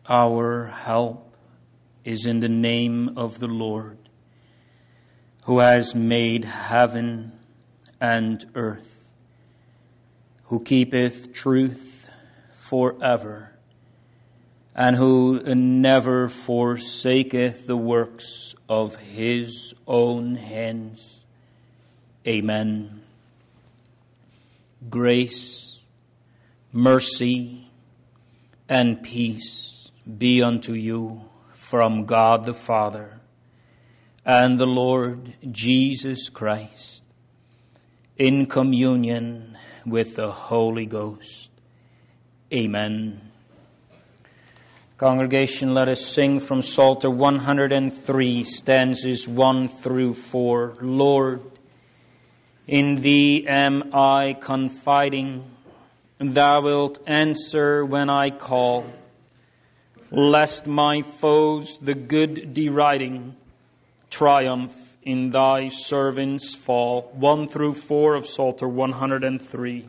Our help is in the name of the Lord, who has made heaven and earth, who keepeth truth forever, and who never forsaketh the works of his own hands. Amen. Grace, mercy, and peace be unto you from God the Father and the Lord Jesus Christ, in communion with the Holy Ghost. Amen. Congregation, let us sing from Psalter 103, stanzas 1 through 4. Lord, in Thee am I confiding. Thou wilt answer when I call. Lest my foes, the good deriding, triumph in Thy servants' fall. 1 through 4 of Psalter 103.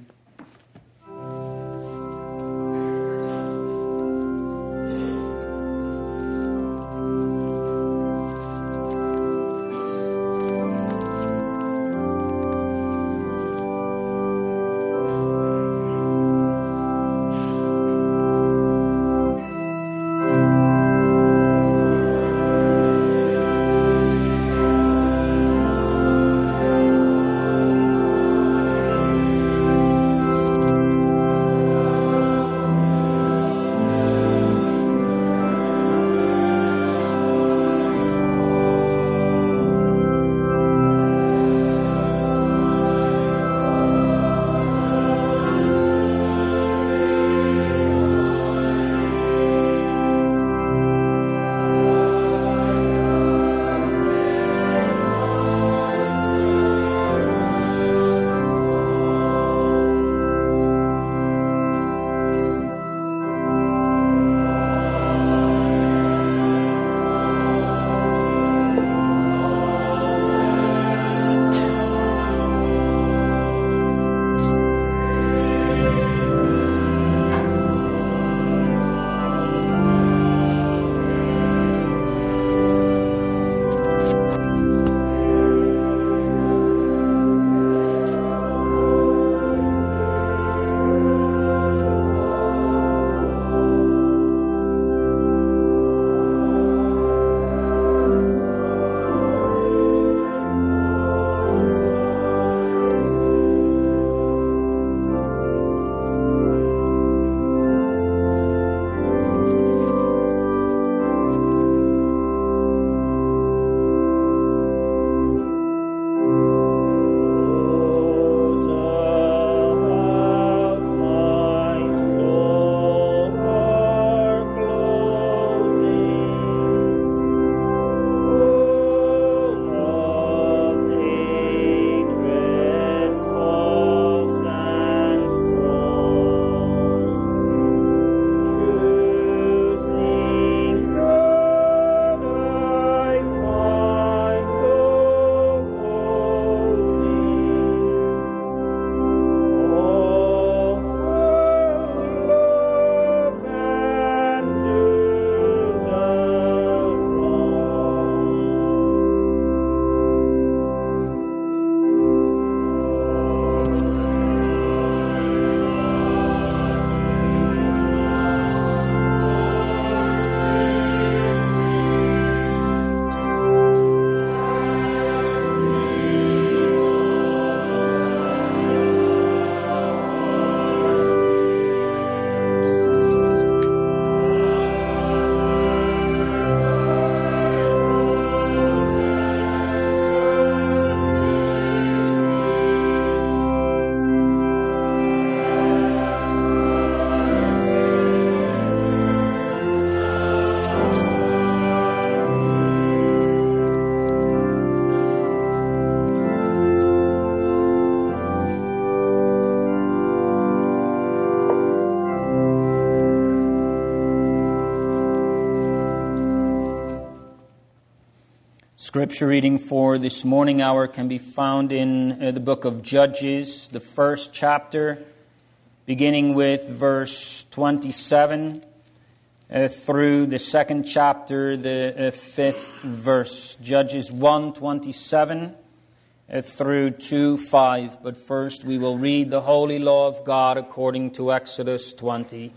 Scripture reading for this morning hour can be found in the book of Judges, the first chapter, beginning with verse 27 through the second chapter, the fifth verse. Judges 1:27 through 2:5. But first we will read the holy law of God according to Exodus 20.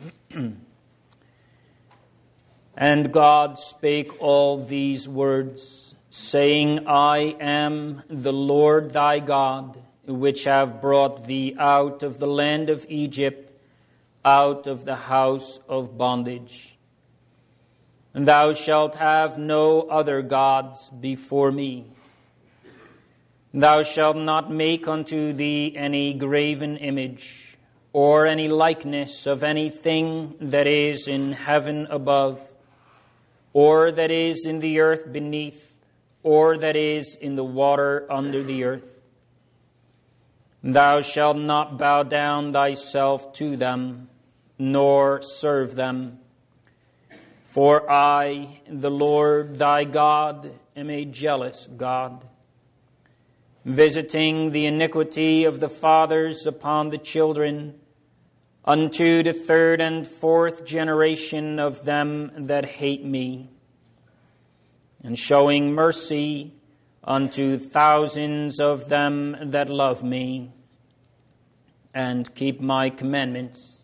And God spake all these words, saying, I am the Lord thy God, which have brought thee out of the land of Egypt, out of the house of bondage. And thou shalt have no other gods before me. Thou shalt not make unto thee any graven image, or any likeness of anything that is in heaven above, or that is in the earth beneath, or that is in the water under the earth. Thou shalt not bow down thyself to them, nor serve them. For I, the Lord thy God, am a jealous God, visiting the iniquity of the fathers upon the children, unto the third and fourth generation of them that hate me, and showing mercy unto thousands of them that love me, and keep my commandments.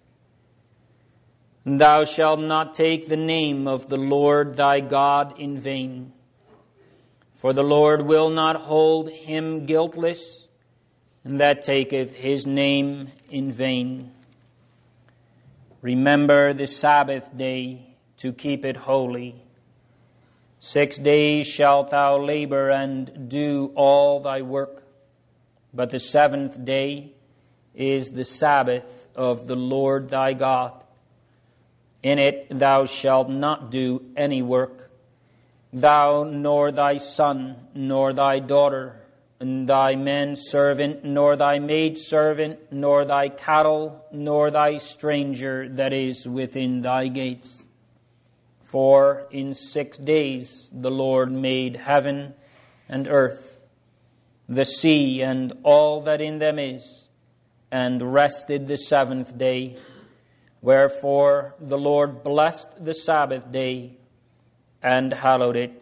Thou shalt not take the name of the Lord thy God in vain, for the Lord will not hold him guiltless that taketh his name in vain. Remember the Sabbath day to keep it holy. 6 days shalt thou labor and do all thy work, but the seventh day is the Sabbath of the Lord thy God. In it thou shalt not do any work, thou nor thy son, nor thy daughter, and thy manservant, nor thy maidservant, nor thy cattle, nor thy stranger that is within thy gates. For in 6 days the Lord made heaven and earth, the sea and all that in them is, and rested the seventh day. Wherefore the Lord blessed the Sabbath day and hallowed it.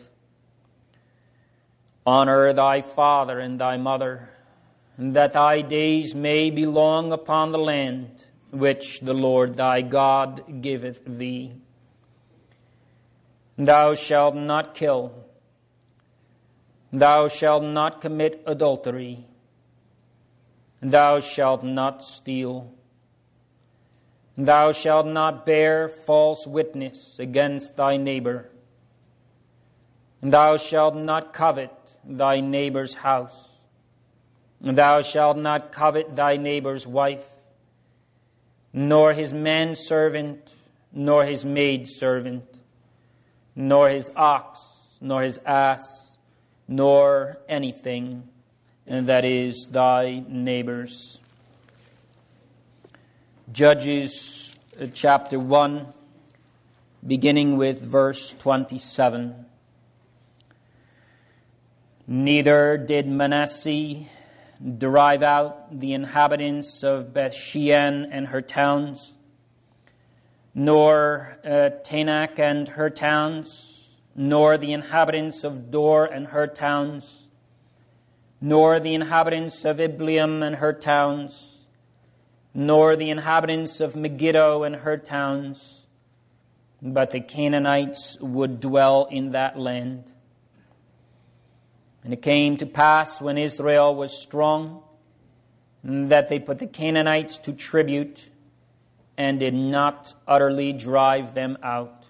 Honor thy father and thy mother, and that thy days may be long upon the land which the Lord thy God giveth thee. Thou shalt not kill. Thou shalt not commit adultery. Thou shalt not steal. Thou shalt not bear false witness against thy neighbor. Thou shalt not covet thy neighbor's house. Thou shalt not covet thy neighbor's wife, nor his manservant, nor his maidservant, nor his ox, nor his ass, nor anything that is thy neighbor's. Judges chapter 1, beginning with verse 27. Neither did Manasseh drive out the inhabitants of Bethshean and her towns, nor Tanakh and her towns, nor the inhabitants of Dor and her towns, nor the inhabitants of Ibleam and her towns, nor the inhabitants of Megiddo and her towns, but the Canaanites would dwell in that land. And it came to pass when Israel was strong, that they put the Canaanites to tribute, and did not utterly drive them out.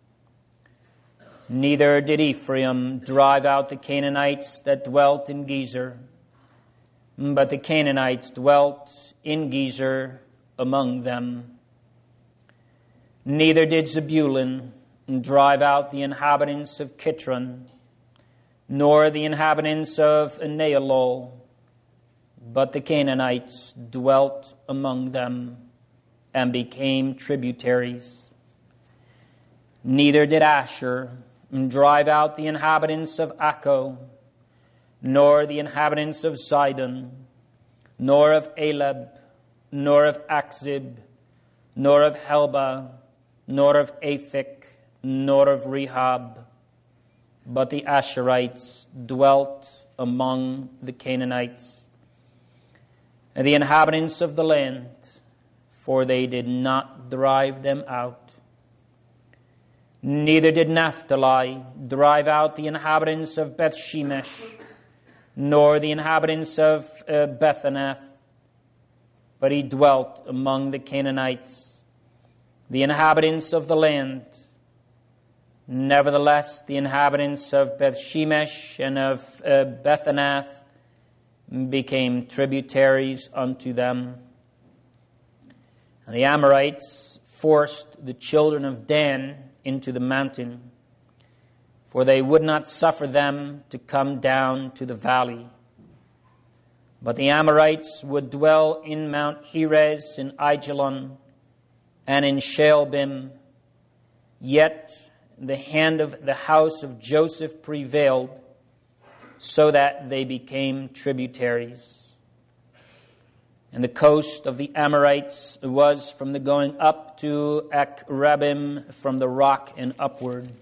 Neither did Ephraim drive out the Canaanites that dwelt in Gezer, but the Canaanites dwelt in Gezer among them. Neither did Zebulun drive out the inhabitants of Kitron, nor the inhabitants of Naalol, but the Canaanites dwelt among them and became tributaries. Neither did Asher drive out the inhabitants of Akko, nor the inhabitants of Zidon, nor of Aleb, nor of Achzib, nor of Helba, nor of Aphek, nor of Rehob, but the Asherites dwelt among the Canaanites, and the inhabitants of the land, for they did not drive them out. Neither did Naphtali drive out the inhabitants of Bethshemesh, nor the inhabitants of Bethanath, but he dwelt among the Canaanites, the inhabitants of the land. Nevertheless, the inhabitants of Bethshemesh and of Bethanath became tributaries unto them. And the Amorites forced the children of Dan into the mountain, for they would not suffer them to come down to the valley. But the Amorites would dwell in Mount Heres, in Aijalon, and in Shaalbim. Yet the hand of the house of Joseph prevailed, so that they became tributaries. And the coast of the Amorites was from the going up to Akrabbim, from the rock and upward.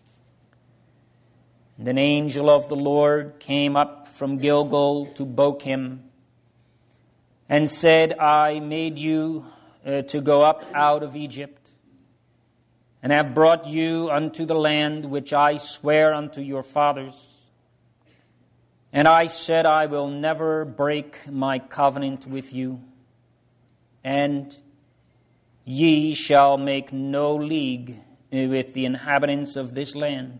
And an angel of the Lord came up from Gilgal to Bochim, and said, I made you to go up out of Egypt, and have brought you unto the land which I swear unto your fathers. And I said, I will never break my covenant with you, and ye shall make no league with the inhabitants of this land.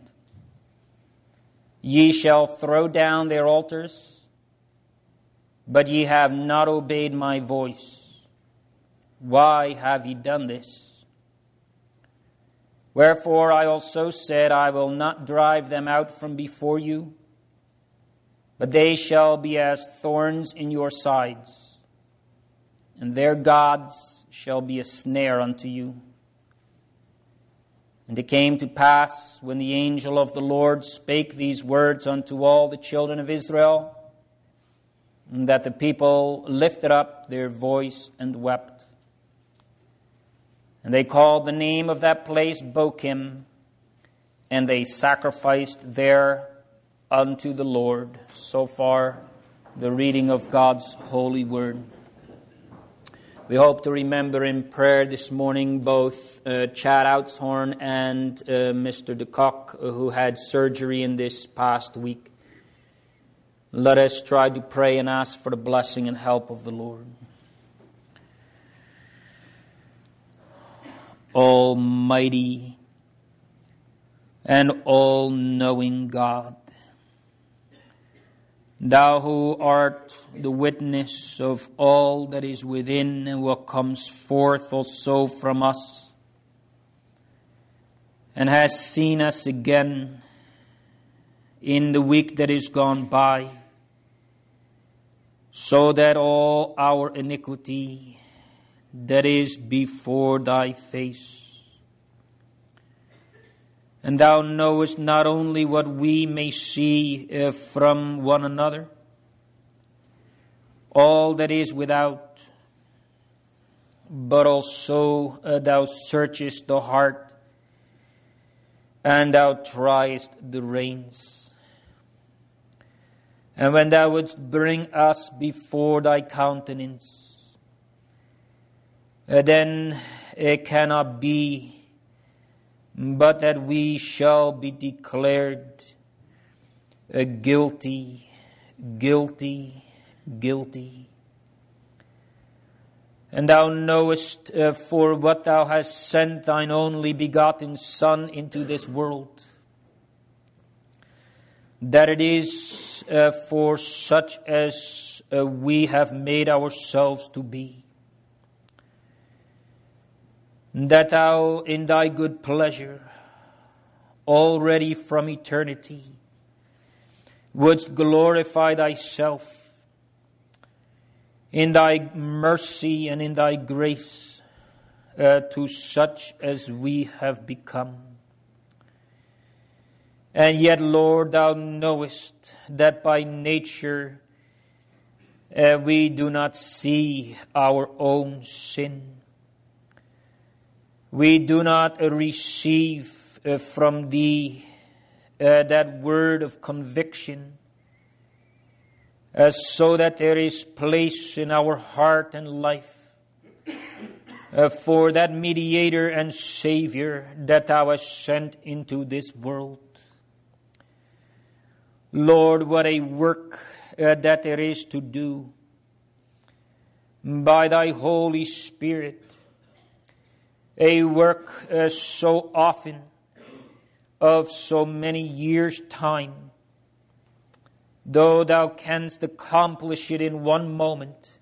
Ye shall throw down their altars, but ye have not obeyed my voice. Why have ye done this? Wherefore I also said, I will not drive them out from before you, but they shall be as thorns in your sides, and their gods shall be a snare unto you. And it came to pass, when the angel of the Lord spake these words unto all the children of Israel, that the people lifted up their voice and wept. And they called the name of that place Bochim, and they sacrificed there unto the Lord. So far, the reading of God's holy word. We hope to remember in prayer this morning both Chad Outshorn and Mr. DeCock, who had surgery in this past week. Let us try to pray and ask for the blessing and help of the Lord. Almighty and all-knowing God, Thou who art the witness of all that is within and what comes forth also from us, and hast seen us again in the week that is gone by, so that all our iniquity that is before thy face, and thou knowest not only what we may see from one another, all that is without, but also thou searchest the heart, and thou triest the reins. And when thou wouldst bring us before thy countenance, then it cannot be but that we shall be declared guilty, guilty, guilty. And thou knowest for what thou hast sent thine only begotten Son into this world, that it is for such as we have made ourselves to be, that thou in thy good pleasure, already from eternity, wouldst glorify thyself in thy mercy and in thy grace to such as we have become. And yet, Lord, thou knowest that by nature we do not see our own sin. we do not receive from Thee that word of conviction, so that there is place in our heart and life for that mediator and Savior that Thou hast sent into this world. Lord, what a work that there is to do by Thy Holy Spirit, a work so often of so many years' time, though Thou canst accomplish it in one moment,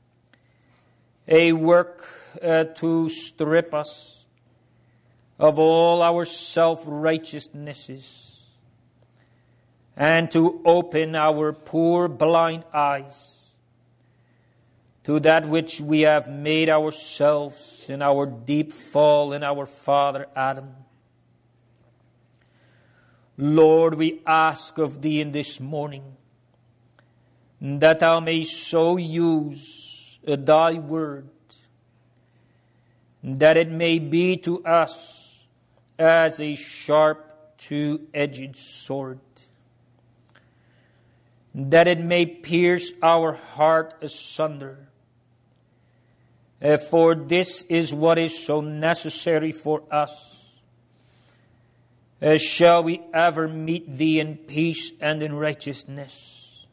a work to strip us of all our self-righteousnesses and to open our poor blind eyes to that which we have made ourselves in our deep fall in our father Adam. Lord, we ask of Thee in this morning that Thou may so use Thy word that it may be to us as a sharp two-edged sword, that it may pierce our heart asunder. For this is what is so necessary for us. Shall we ever meet Thee in peace and in righteousness?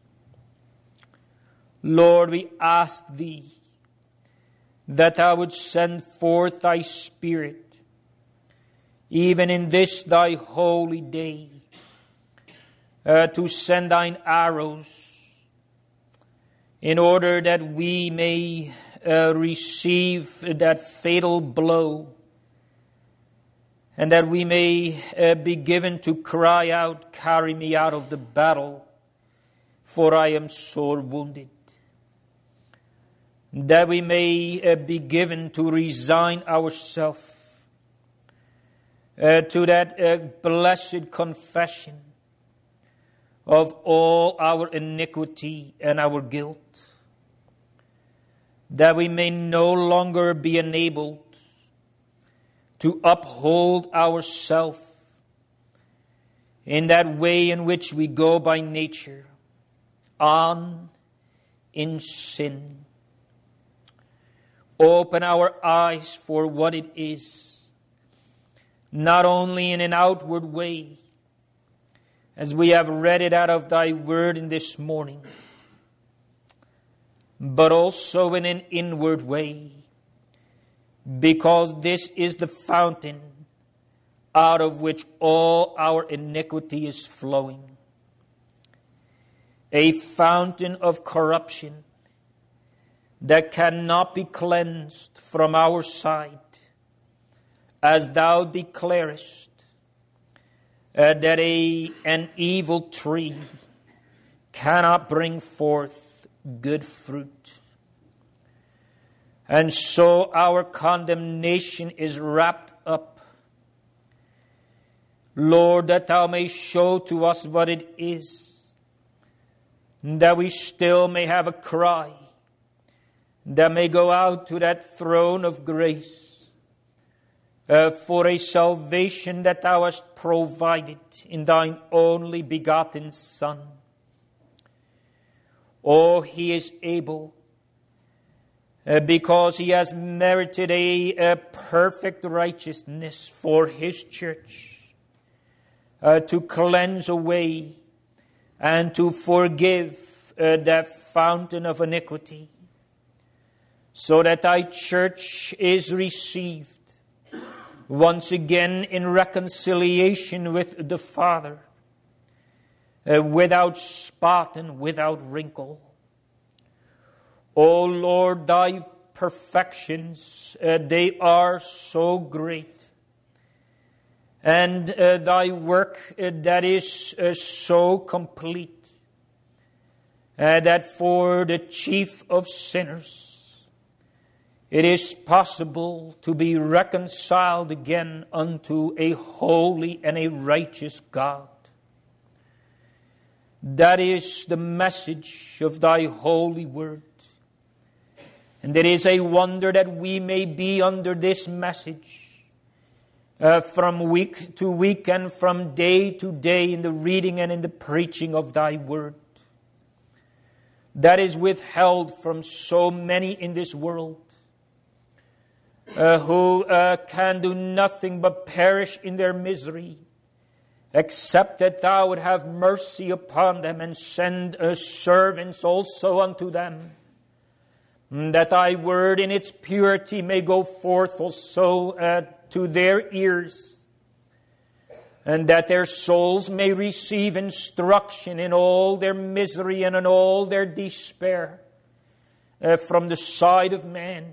Lord, we ask Thee that Thou would send forth Thy Spirit, even in this Thy holy day, to send Thine arrows, in order that we may receive that fatal blow, and that we may be given to cry out, "Carry me out of the battle, for I am sore wounded." That we may be given to resign ourselves to that blessed confession of all our iniquity and our guilt. That we may no longer be enabled to uphold ourselves in that way in which we go by nature, on in sin. Open our eyes for what it is, not only in an outward way, as we have read it out of Thy word in this morning, but also in an inward way, because this is the fountain out of which all our iniquity is flowing. A fountain of corruption that cannot be cleansed from our side, as Thou declarest that an evil tree cannot bring forth good fruit. And so our condemnation is wrapped up. Lord, that Thou may show to us what it is, that we still may have a cry that may go out to that throne of grace for a salvation that Thou hast provided in Thine only begotten Son. Oh, He is able, because He has merited a perfect righteousness for His church, to cleanse away and to forgive that fountain of iniquity, so that Thy church is received once again in reconciliation with the Father, without spot and without wrinkle. O Lord, Thy perfections, they are so great. And Thy work that is so complete, that for the chief of sinners, it is possible to be reconciled again unto a holy and a righteous God. That is the message of Thy holy word. And it is a wonder that we may be under this message, from week to week and from day to day in the reading and in the preaching of thy word. That is withheld from so many in this world who can do nothing but perish in their misery, except that thou would have mercy upon them and send servants also unto them, that thy word in its purity may go forth also to their ears, and that their souls may receive instruction in all their misery and in all their despair from the side of man.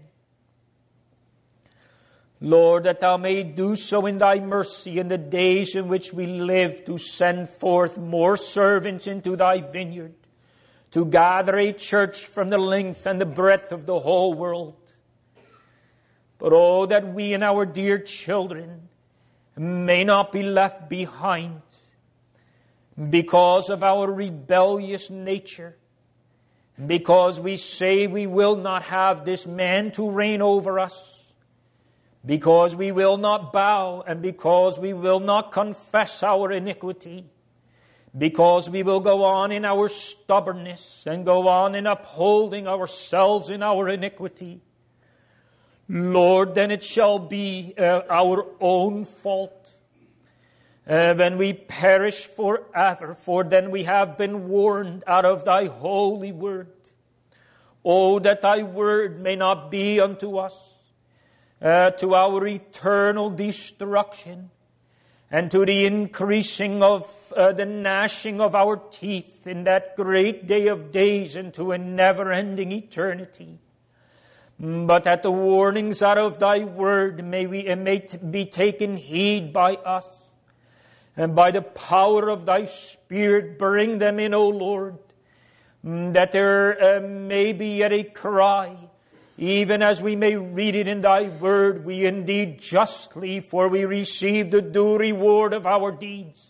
Lord, that thou may do so in thy mercy in the days in which we live, to send forth more servants into thy vineyard, to gather a church from the length and the breadth of the whole world. But oh, that we and our dear children may not be left behind because of our rebellious nature, because we say we will not have this man to reign over us, because we will not bow, and because we will not confess our iniquity, because we will go on in our stubbornness and go on in upholding ourselves in our iniquity. Lord, then it shall be our own fault when we perish forever, for then we have been warned out of thy holy word. Oh, that thy word may not be unto us to our eternal destruction, and to the increasing of the gnashing of our teeth in that great day of days, into a never-ending eternity. But that the warnings out of thy word may be taken heed by us, and by the power of thy Spirit bring them in, O Lord, that there may be yet a cry, even as we may read it in thy word, we indeed justly, for we receive the due reward of our deeds.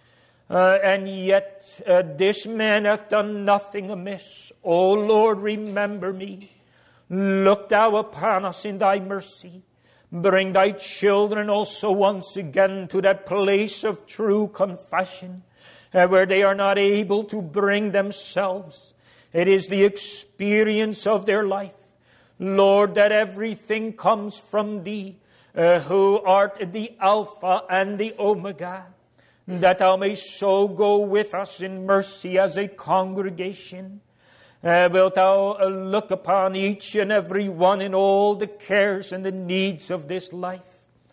And yet this man hath done nothing amiss. O Lord, remember me. Look thou upon us in thy mercy. Bring thy children also once again to that place of true confession, where they are not able to bring themselves. It is the experience of their life. Lord, that everything comes from thee, who art the Alpha and the Omega, that thou may so go with us in mercy as a congregation. Wilt thou look upon each and every one in all the cares and the needs of this life.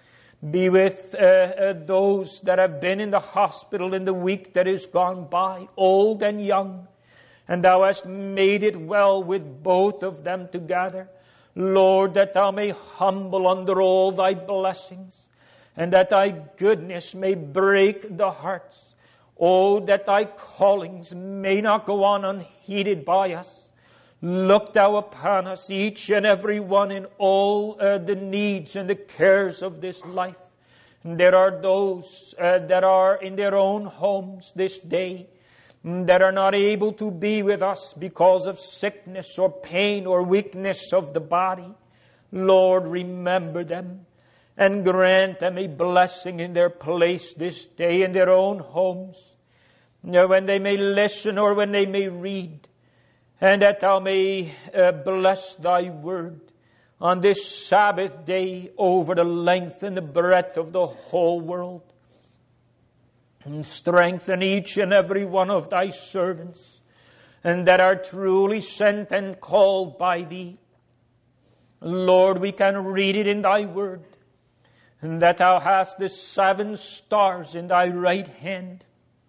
Be with those that have been in the hospital in the week that is gone by, old and young, and thou hast made it well with both of them together. Lord, that thou may humble under all thy blessings, and that thy goodness may break the hearts. Oh, that thy callings may not go on unheeded by us. Look thou upon us, each and every one, in all the needs and the cares of this life. And there are those that are in their own homes this day, that are not able to be with us because of sickness or pain or weakness of the body. Lord, remember them and grant them a blessing in their place this day in their own homes, when they may listen or when they may read, and that thou may bless thy word on this Sabbath day over the length and the breadth of the whole world. And strengthen each and every one of thy servants, and that are truly sent and called by thee. Lord, we can read it in thy word, and that thou hast the 7 stars in thy right hand.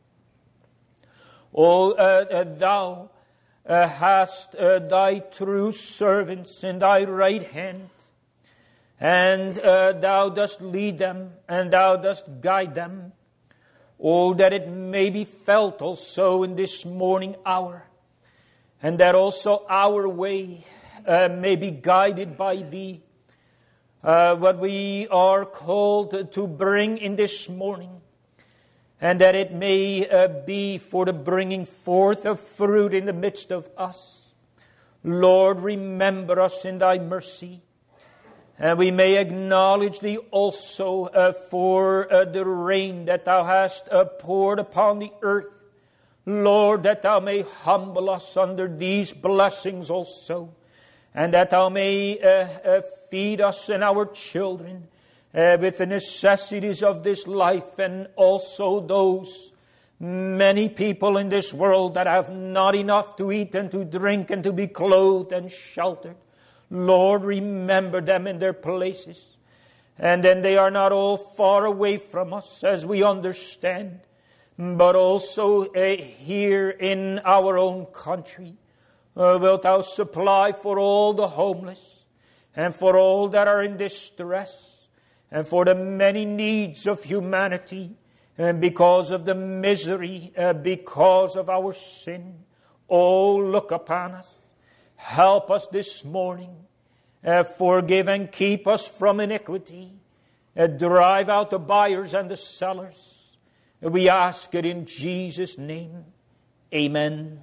O thou hast thy true servants in thy right hand, and thou dost lead them, and thou dost guide them. Oh, that it may be felt also in this morning hour, and that also our way may be guided by thee. What we are called to bring in this morning, and that it may be for the bringing forth of fruit in the midst of us. Lord, remember us in thy mercy, And we may acknowledge Thee also for the rain that Thou hast poured upon the earth. Lord, that Thou may humble us under these blessings also, and that Thou may feed us and our children with the necessities of this life, and also those many people in this world that have not enough to eat and to drink and to be clothed and sheltered. Lord, remember them in their places. And then they are not all far away from us, as we understand, but also here in our own country. Wilt Thou supply for all the homeless, and for all that are in distress, and for the many needs of humanity, and because of the misery, because of our sin. Oh, look upon us. Help us this morning. Forgive and keep us from iniquity. Drive out the buyers and the sellers. We ask it in Jesus' name. Amen.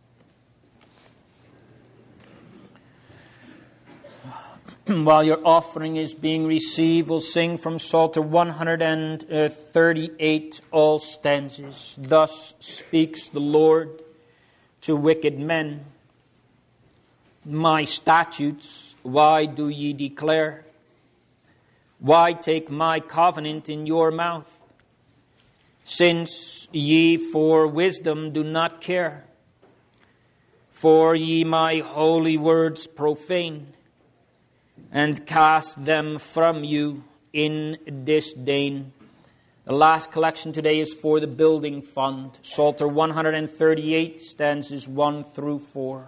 While your offering is being received, we'll sing from Psalter 138, all stanzas. Thus speaks the Lord to wicked men. My statutes, why do ye declare? Why take my covenant in your mouth? Since ye for wisdom do not care, for ye my holy words profane, and cast them from you in disdain. The last collection today is for the building fund. Psalter 138, stanzas 1 through 4.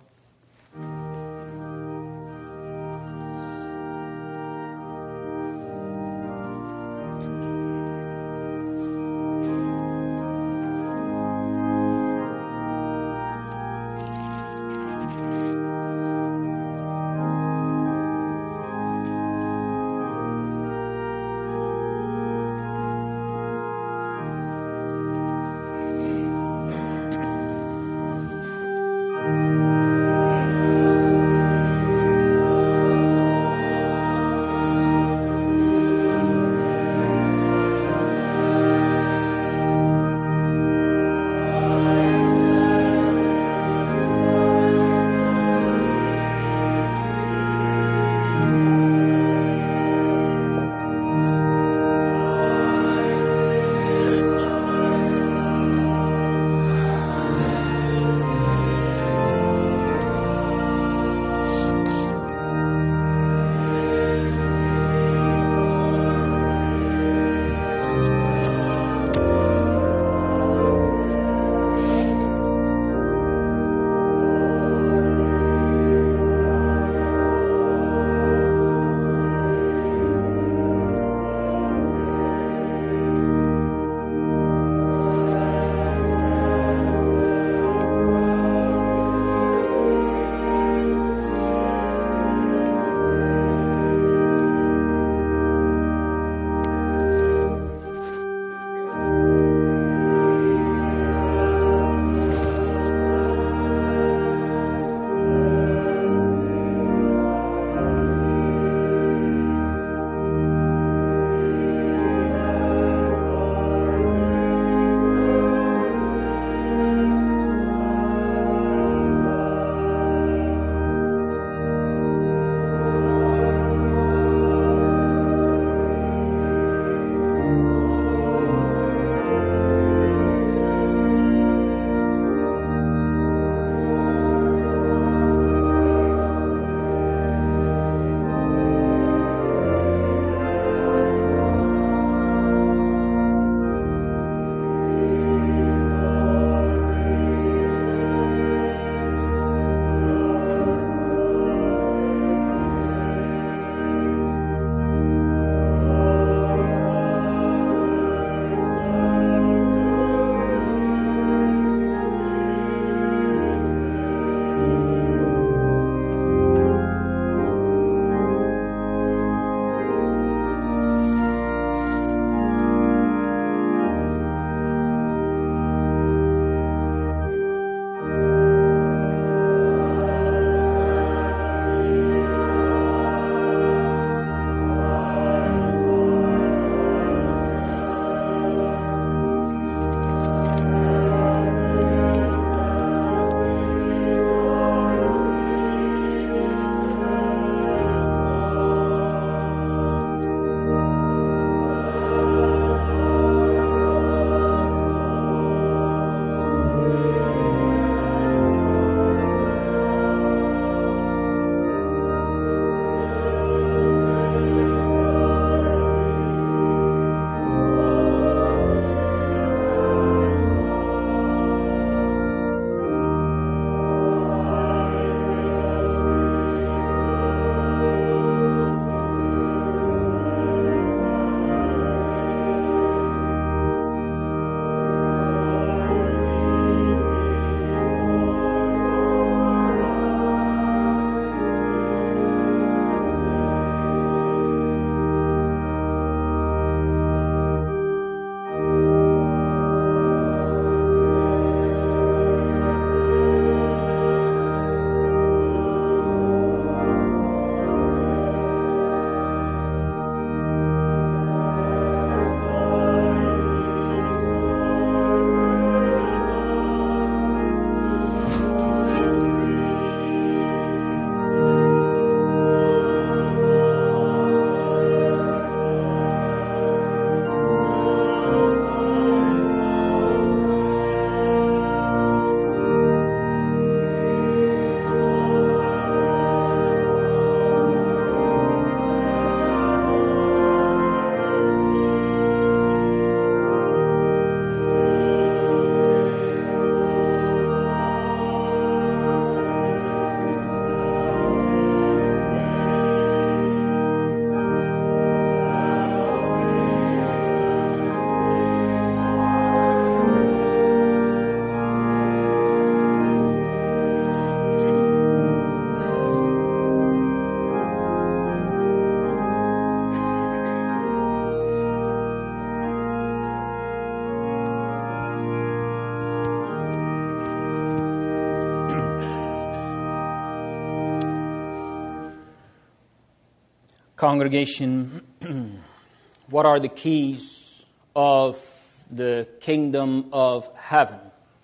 Congregation, what are the keys of the kingdom of heaven?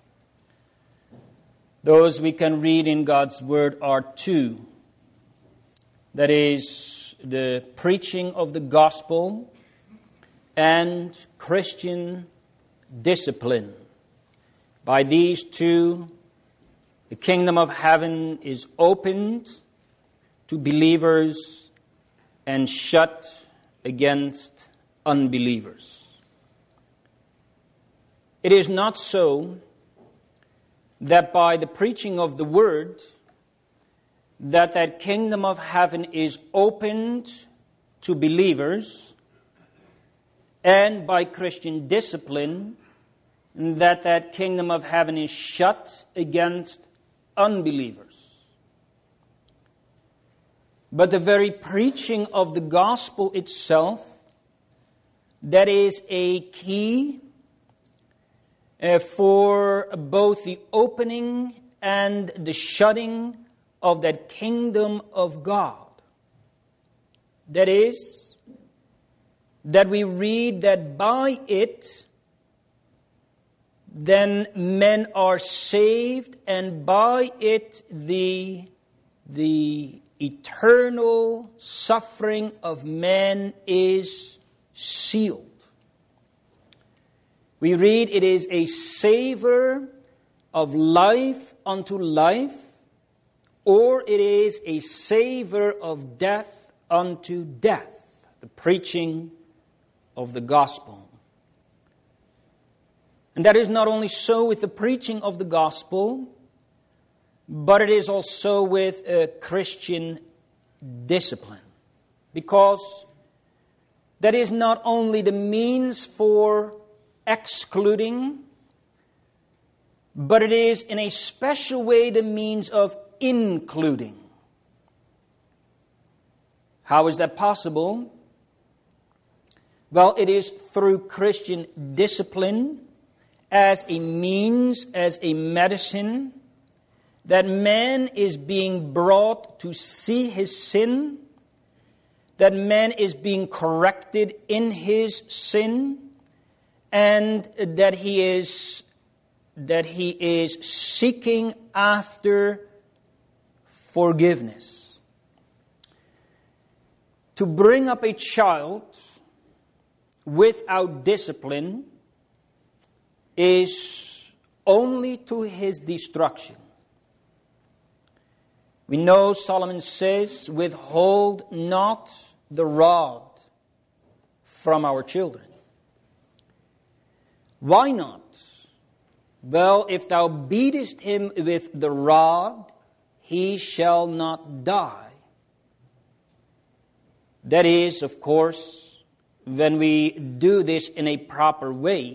Those we can read in God's Word are two. That is, the preaching of the gospel and Christian discipline. By these two, the kingdom of heaven is opened to believers and shut against unbelievers. It is not so that by the preaching of the word that kingdom of heaven is opened to believers, and by Christian discipline that kingdom of heaven is shut against unbelievers. But the very preaching of the gospel itself, that is a key for both the opening and the shutting of that kingdom of God. That is, that we read that by it, then men are saved, and by it the eternal suffering of man is sealed. We read it is a savor of life unto life, or it is a savor of death unto death, the preaching of the gospel. And that is not only so with the preaching of the gospel, but it is also with Christian discipline. Because that is not only the means for excluding, but it is in a special way the means of including. How is that possible? Well, it is through Christian discipline as a means, as a medicine, that man is being brought to see his sin, that man is being corrected in his sin, and that he is seeking after forgiveness. To bring up a child without discipline is only to his destruction. We know Solomon says, withhold not the rod from our children. Why not? Well, if thou beatest him with the rod, he shall not die. That is, of course, when we do this in a proper way,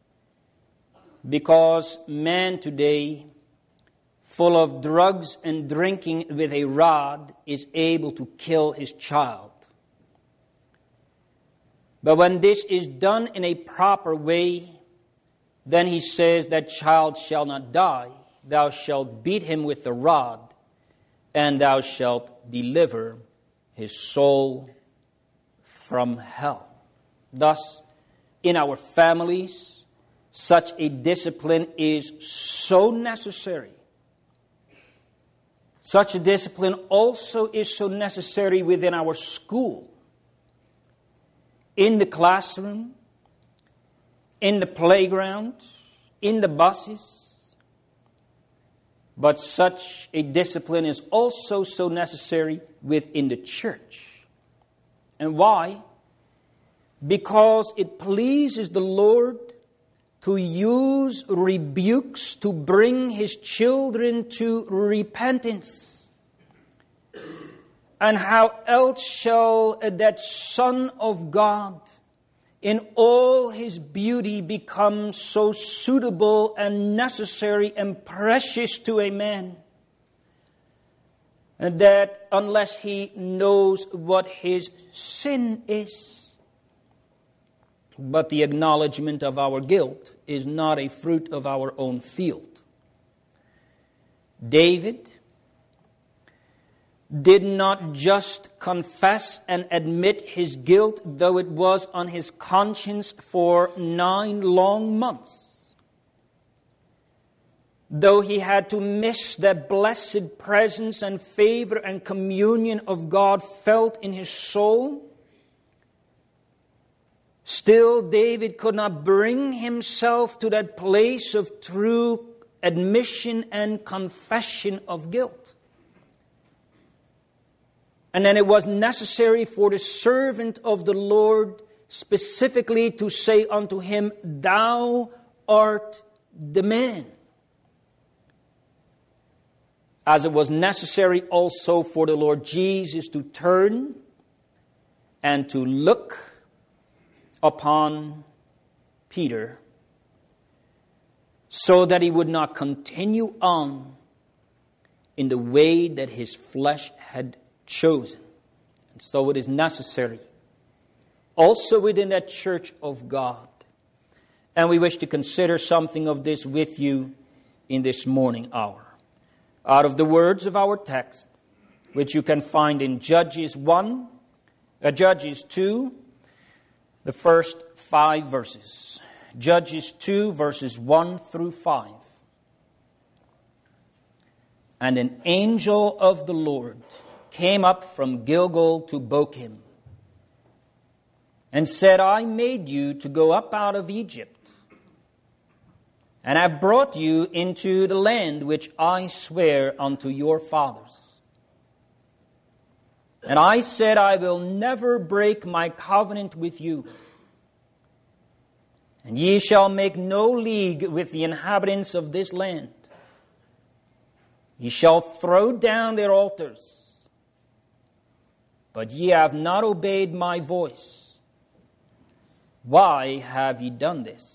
because man today, full of drugs and drinking with a rod, is able to kill his child. But when this is done in a proper way, then he says that child shall not die. Thou shalt beat him with the rod, and thou shalt deliver his soul from hell. Thus, in our families, such a discipline is so necessary. Such a discipline also is so necessary within our school, in the classroom, in the playground, in the buses. But such a discipline is also so necessary within the church. And why? Because it pleases the Lord to use rebukes to bring His children to repentance. And how else shall that Son of God in all His beauty become so suitable and necessary and precious to a man, and that unless he knows what his sin is? But the acknowledgement of our guilt is not a fruit of our own field. David, did not just confess and admit his guilt, though it was on his conscience for 9 long months. Though he had to miss that blessed presence and favor and communion of God felt in his soul, still David could not bring himself to that place of true admission and confession of guilt. And then it was necessary for the servant of the Lord specifically to say unto him, "Thou art the man." As it was necessary also for the Lord Jesus to turn and to look upon Peter, so that he would not continue on in the way that his flesh had chosen. And so it is necessary also within that church of God. And we wish to consider something of this with you in this morning hour. Out of the words of our text, which you can find in Judges 2, the first 5 verses. Judges 2, verses 1 through 5. And an angel of the Lord came up from Gilgal to Bochim, and said, I made you to go up out of Egypt, and have brought you into the land which I swear unto your fathers. And I said, I will never break my covenant with you. And ye shall make no league with the inhabitants of this land. Ye shall throw down their altars. But ye have not obeyed my voice. Why have ye done this?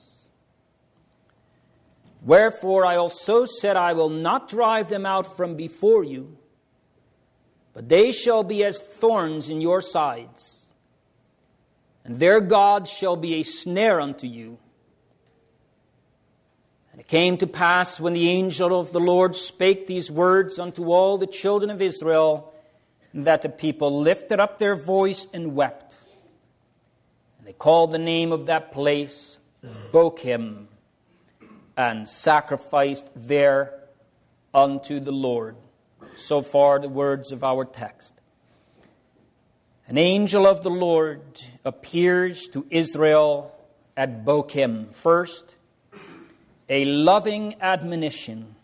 Wherefore I also said, I will not drive them out from before you, but they shall be as thorns in your sides, and their gods shall be a snare unto you. And it came to pass, when the angel of the Lord spake these words unto all the children of Israel, that the people lifted up their voice and wept. And they called the name of that place Bochim, and sacrificed there unto the Lord. So far the words of our text. An angel of the Lord appears to Israel at Bochim. First, a loving admonition.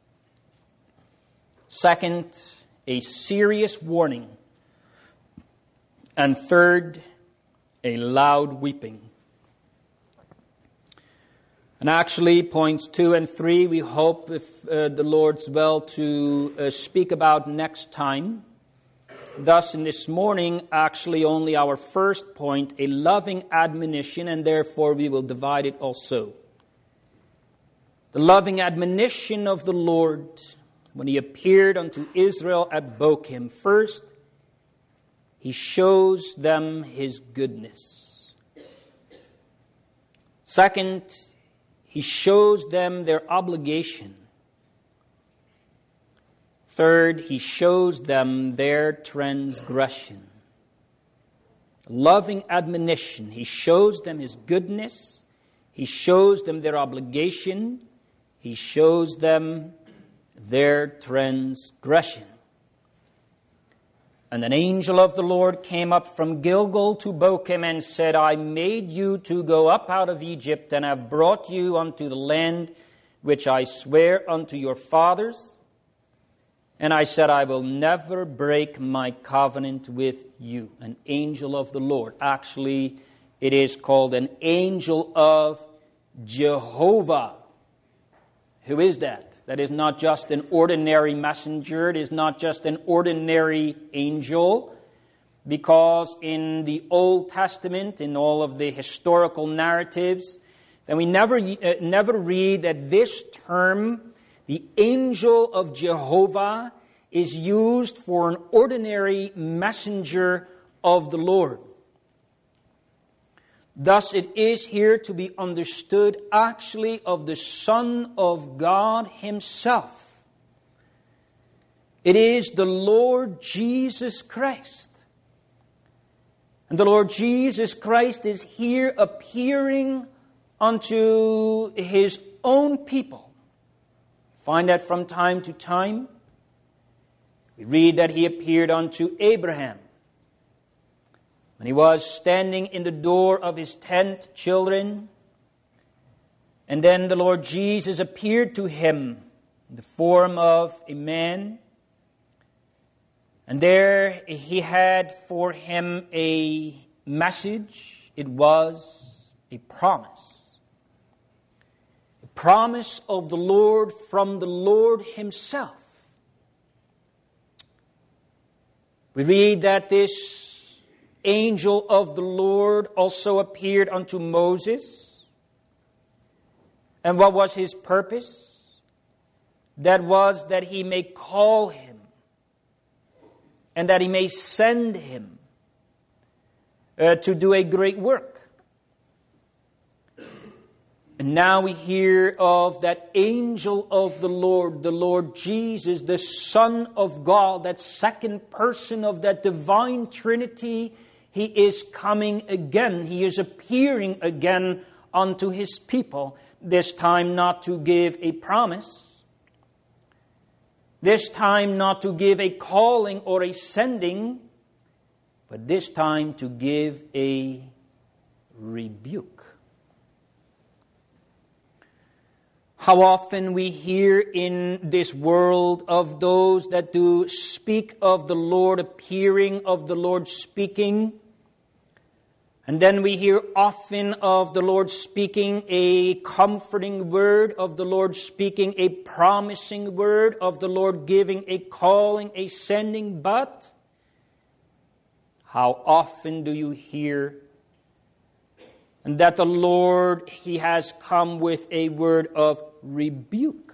Second, a serious warning. And third, a loud weeping. And actually, points 2 and 3, we hope, if the Lord's will, to speak about next time. Thus, in this morning, actually only our first point, a loving admonition, and therefore we will divide it also. The loving admonition of the Lord when he appeared unto Israel at Bochim. First, he shows them his goodness. Second, he shows them their obligation. Third, he shows them their transgression. Loving admonition. He shows them his goodness. He shows them their obligation. He shows them their transgression. And an angel of the Lord came up from Gilgal to Bochim and said, I made you to go up out of Egypt, and have brought you unto the land which I swear unto your fathers. And I said, I will never break my covenant with you. An angel of the Lord. Actually, it is called an angel of Jehovah. Who is that? That is not just an ordinary messenger. It is not just an ordinary angel. Because in the Old Testament, in all of the historical narratives, then we never read that this term, the angel of Jehovah, is used for an ordinary messenger of the Lord. Thus it is here to be understood actually of the Son of God himself. It is the Lord Jesus Christ. And the Lord Jesus Christ is here appearing unto His own people. Find that from time to time. We read that He appeared unto Abraham when he was standing in the door of his tent, children. And then the Lord Jesus appeared to him in the form of a man. And there He had for him a message. It was a promise. A promise of the Lord from the Lord Himself. We read that this angel of the Lord also appeared unto Moses. And what was his purpose? That was that he may call him and that he may send him to do a great work. And now we hear of that angel of the Lord Jesus, the Son of God, that second person of that divine Trinity. He is coming again. He is appearing again unto His people. This time not to give a promise. This time not to give a calling or a sending. But this time to give a rebuke. How often we hear in this world of those that do speak of the Lord appearing, of the Lord speaking. And then we hear often of the Lord speaking a comforting word, of the Lord speaking a promising word, of the Lord giving a calling, a sending. But how often do you hear that the Lord, He has come with a word of rebuke?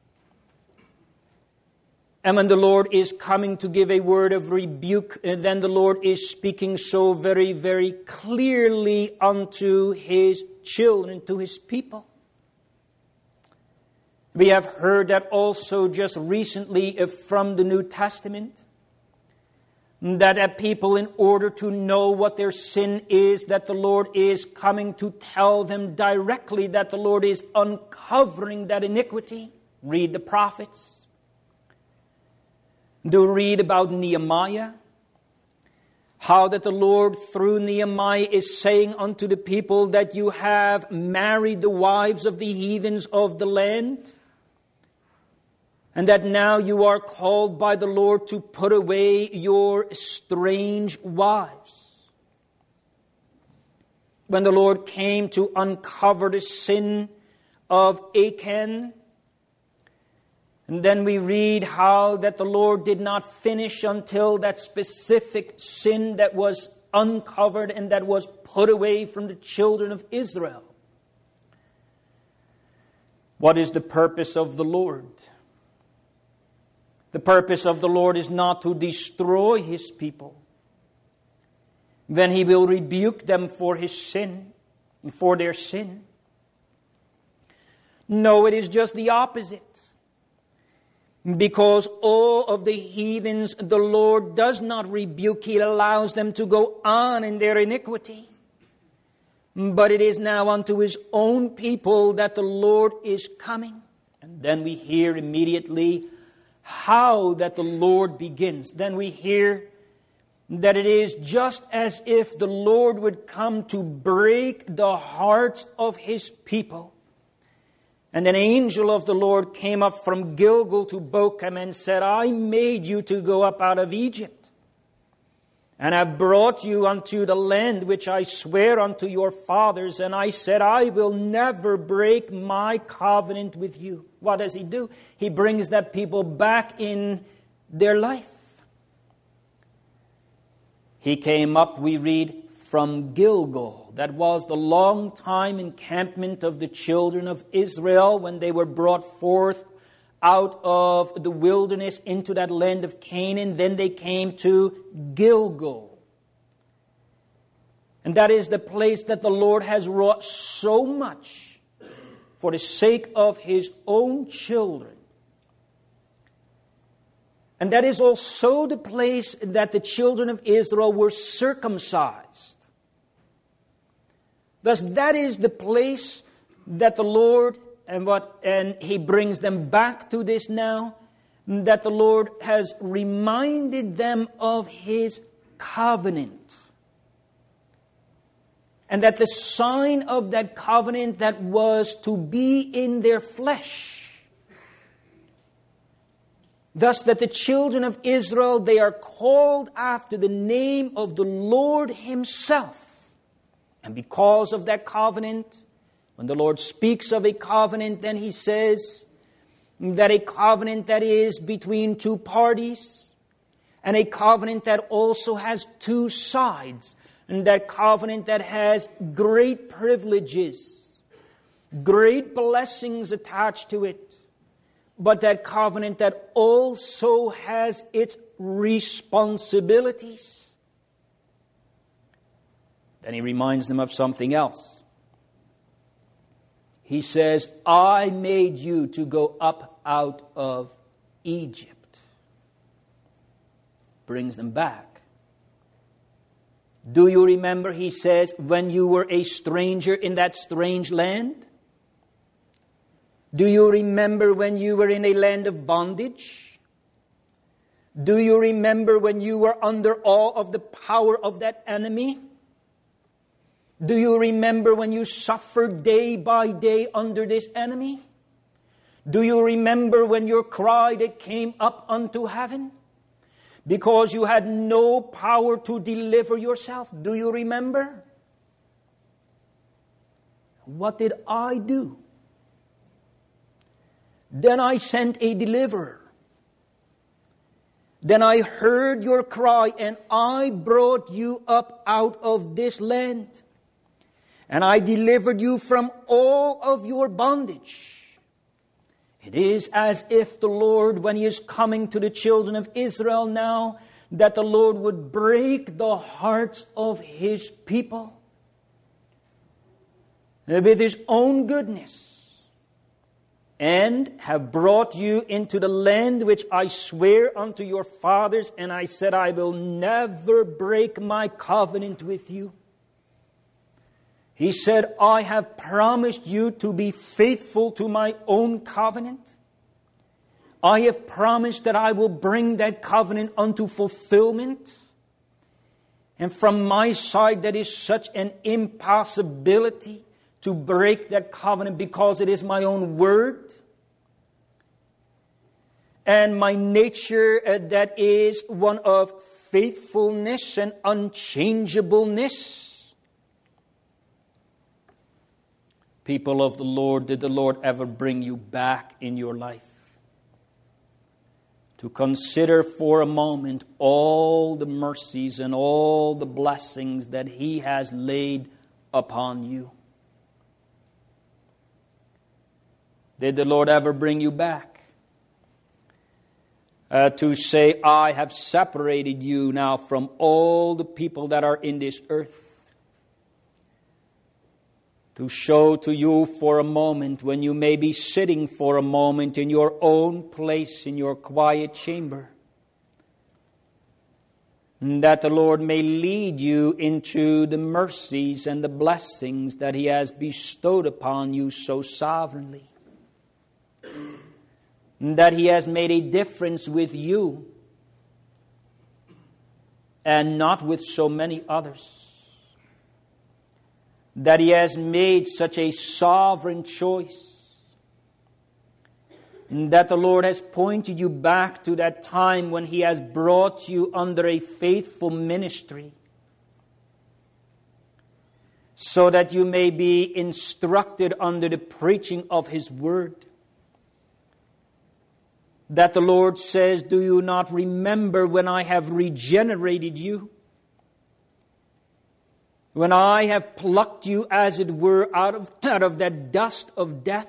And when the Lord is coming to give a word of rebuke, then the Lord is speaking so very, very clearly unto His children, to His people. We have heard that also just recently from the New Testament, that people, in order to know what their sin is, that the Lord is coming to tell them directly, that the Lord is uncovering that iniquity. Read the prophets. Do read about Nehemiah. How that the Lord through Nehemiah is saying unto the people that you have married the wives of the heathens of the land. And that now you are called by the Lord to put away your strange wives. When the Lord came to uncover the sin of Achan, and then we read how that the Lord did not finish until that specific sin that was uncovered and that was put away from the children of Israel. What is the purpose of the Lord? The purpose of the Lord is not to destroy His people. Then He will rebuke them for His sin, for their sin. No, it is just the opposite. Because all of the heathens the Lord does not rebuke. He allows them to go on in their iniquity. But it is now unto His own people that the Lord is coming. And then we hear immediately how that the Lord begins. Then we hear that it is just as if the Lord would come to break the hearts of His people. And an angel of the Lord came up from Gilgal to Bochum and said, I made you to go up out of Egypt, and have brought you unto the land which I swear unto your fathers. And I said, I will never break my covenant with you. What does He do? He brings that people back in their life. He came up, we read, from Gilgal. That was the long time encampment of the children of Israel when they were brought forth out of the wilderness into that land of Canaan. Then they came to Gilgal. And that is the place that the Lord has wrought so much for the sake of His own children. And that is also the place that the children of Israel were circumcised. Thus, that is the place that the Lord, and He brings them back to this now, that the Lord has reminded them of His covenant. And that the sign of that covenant that was to be in their flesh. Thus that the children of Israel, they are called after the name of the Lord Himself. And because of that covenant, when the Lord speaks of a covenant, then He says that a covenant that is between two parties, and a covenant that also has two sides, and that covenant that has great privileges, great blessings attached to it, but that covenant that also has its responsibilities. Then He reminds them of something else. He says, I made you to go up out of Egypt. Brings them back. Do you remember, He says, when you were a stranger in that strange land? Do you remember when you were in a land of bondage? Do you remember when you were under all of the power of that enemy? Do you remember when you suffered day by day under this enemy? Do you remember when your cry that came up unto heaven? Because you had no power to deliver yourself. Do you remember? What did I do? Then I sent a deliverer. Then I heard your cry, and I brought you up out of this land. And I delivered you from all of your bondage. It is as if the Lord, when He is coming to the children of Israel now, that the Lord would break the hearts of His people with His own goodness, and have brought you into the land which I swear unto your fathers, and I said, I will never break my covenant with you. He said, I have promised you to be faithful to my own covenant. I have promised that I will bring that covenant unto fulfillment. And from my side, that is such an impossibility to break that covenant, because it is my own word. And my nature, that is one of faithfulness and unchangeableness. People of the Lord, did the Lord ever bring you back in your life to consider for a moment all the mercies and all the blessings that He has laid upon you? Did the Lord ever bring you back to say, I have separated you now from all the people that are in this earth? To show to you for a moment, when you may be sitting for a moment in your own place, in your quiet chamber, that the Lord may lead you into the mercies and the blessings that He has bestowed upon you so sovereignly. That He has made a difference with you and not with so many others. That He has made such a sovereign choice. That the Lord has pointed you back to that time when He has brought you under a faithful ministry, so that you may be instructed under the preaching of His word. That the Lord says, do you not remember when I have regenerated you? When I have plucked you, as it were, out of that dust of death.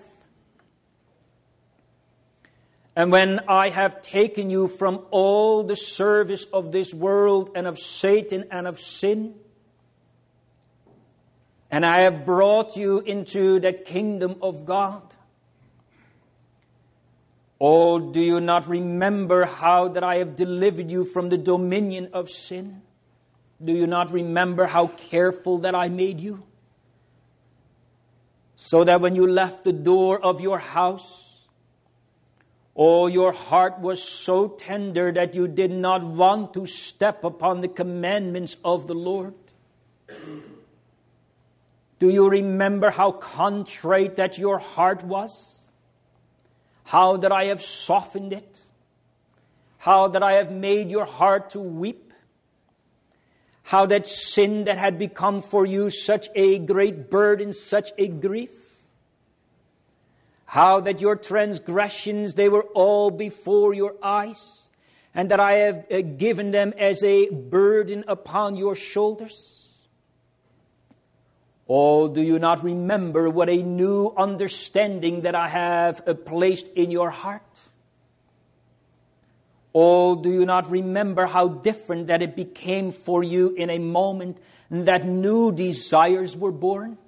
And when I have taken you from all the service of this world and of Satan and of sin. And I have brought you into the kingdom of God. Oh, do you not remember how that I have delivered you from the dominion of sin? Do you not remember how careful that I made you? So that when you left the door of your house, oh, your heart was so tender that you did not want to step upon the commandments of the Lord. Do you remember how contrite that your heart was? How that I have softened it? How that I have made your heart to weep? How that sin that had become for you such a great burden, such a grief? How that your transgressions, they were all before your eyes, and that I have given them as a burden upon your shoulders? Oh, do you not remember what a new understanding that I have placed in your heart? Oh, do you not remember how different that it became for you in a moment, that new desires were born?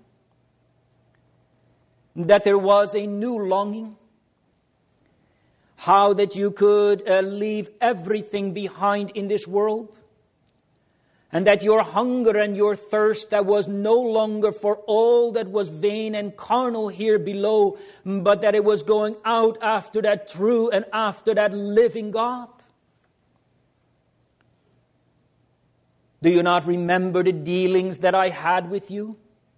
That there was a new longing? How that you could leave everything behind in this world? And that your hunger and your thirst that was no longer for all that was vain and carnal here below, but that it was going out after that true and after that living God. Do you not remember the dealings that I had with you?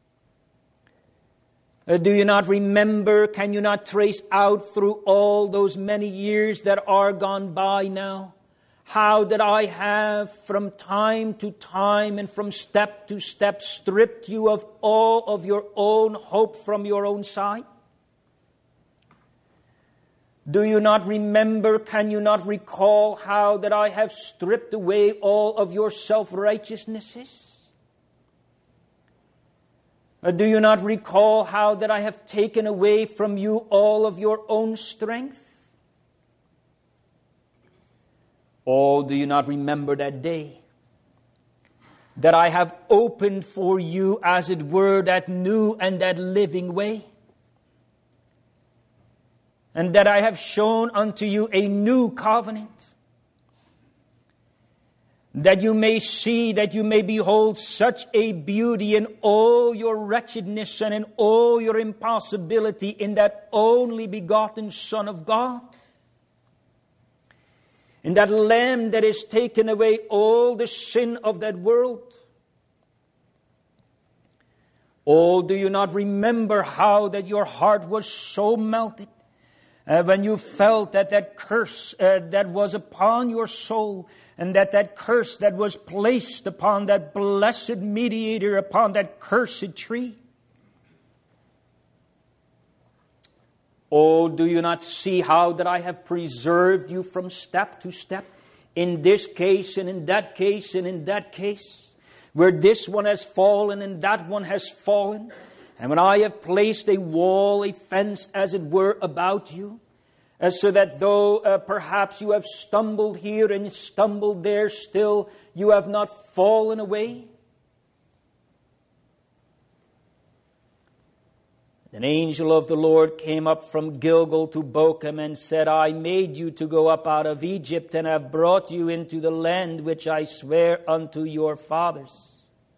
Do you not remember, can you not trace out through all those many years that are gone by now, how that I have from time to time and from step to step stripped you of all of your own hope from your own side? Do you not remember, can you not recall how that I have stripped away all of your self-righteousnesses? Do you not recall how that I have taken away from you all of your own strength? Oh, do you not remember that day? That I have opened for you, as it were, that new and that living way? And that I have shown unto you a new covenant? That you may see, that you may behold such a beauty in all your wretchedness and in all your impossibility in that only begotten Son of God? In that Lamb that has taken away all the sin of that world? Oh, do you not remember how that your heart was so melted when you felt that that curse that was upon your soul, and that curse that was placed upon that blessed mediator, upon that cursed tree? Oh, do you not see how that I have preserved you from step to step? In this case and in that case and in that case. Where this one has fallen and that one has fallen. And when I have placed a wall, a fence as it were about you. So that though perhaps you have stumbled here and stumbled there, still you have not fallen away. An angel of the Lord came up from Gilgal to Bochum and said, I made you to go up out of Egypt and have brought you into the land which I swear unto your fathers.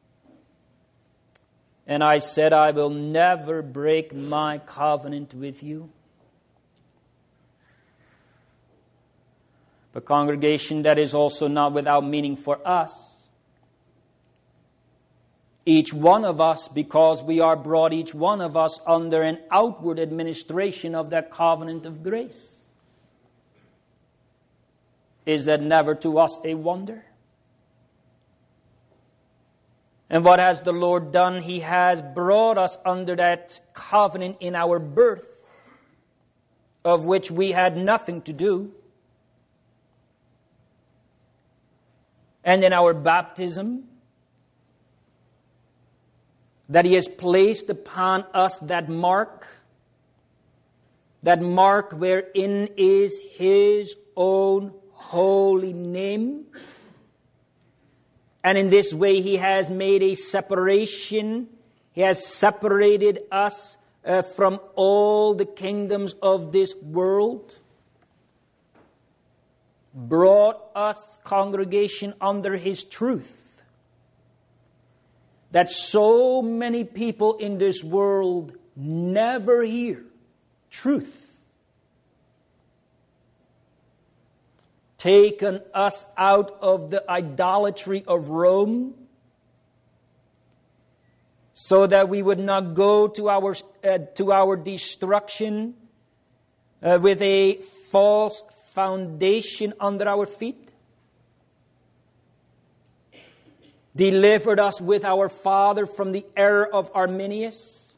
And I said, I will never break my covenant with you. But congregation, that is also not without meaning for us. Each one of us, because we are brought, each one of us, under an outward administration of that covenant of grace. Is that never to us a wonder? And what has the Lord done? He has brought us under that covenant in our birth, of which we had nothing to do. And in our baptism, that He has placed upon us that mark wherein is His own holy name. And in this way He has made a separation. He has separated us from all the kingdoms of this world. brought us, congregation, under His truth, that so many people in this world never hear truth. Taken us out of the idolatry of Rome, so that we would not go to our destruction with a false foundation under our feet. Delivered us with our Father from the error of Arminius,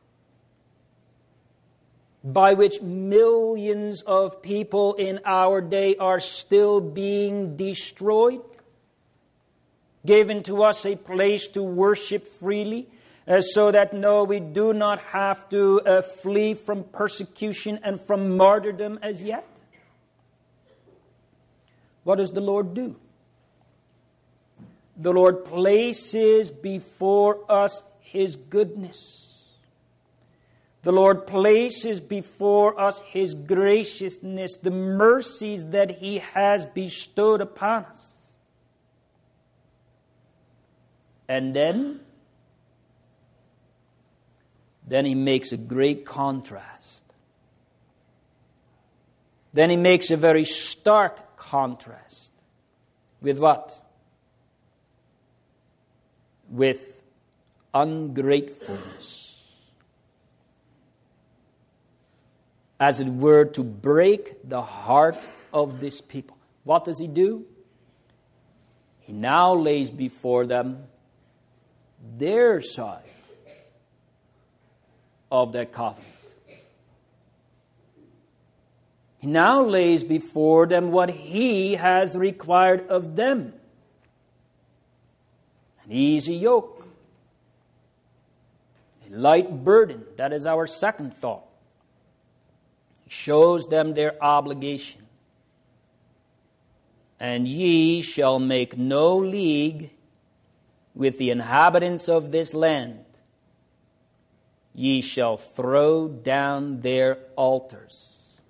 by which millions of people in our day are still being destroyed. Given to us a place to worship freely, so that we do not have to flee from persecution and from martyrdom as yet. What does the Lord do? The Lord places before us His goodness. The Lord places before us His graciousness, the mercies that He has bestowed upon us. And then He makes a great contrast. Then He makes a very stark contrast. With what? With ungratefulness. As it were, to break the heart of this people. What does He do? He now lays before them their side of that covenant. He now lays before them what He has required of them. An easy yoke. A light burden. That is our second thought. He shows them their obligation. And ye shall make no league with the inhabitants of this land. Ye shall throw down their altars.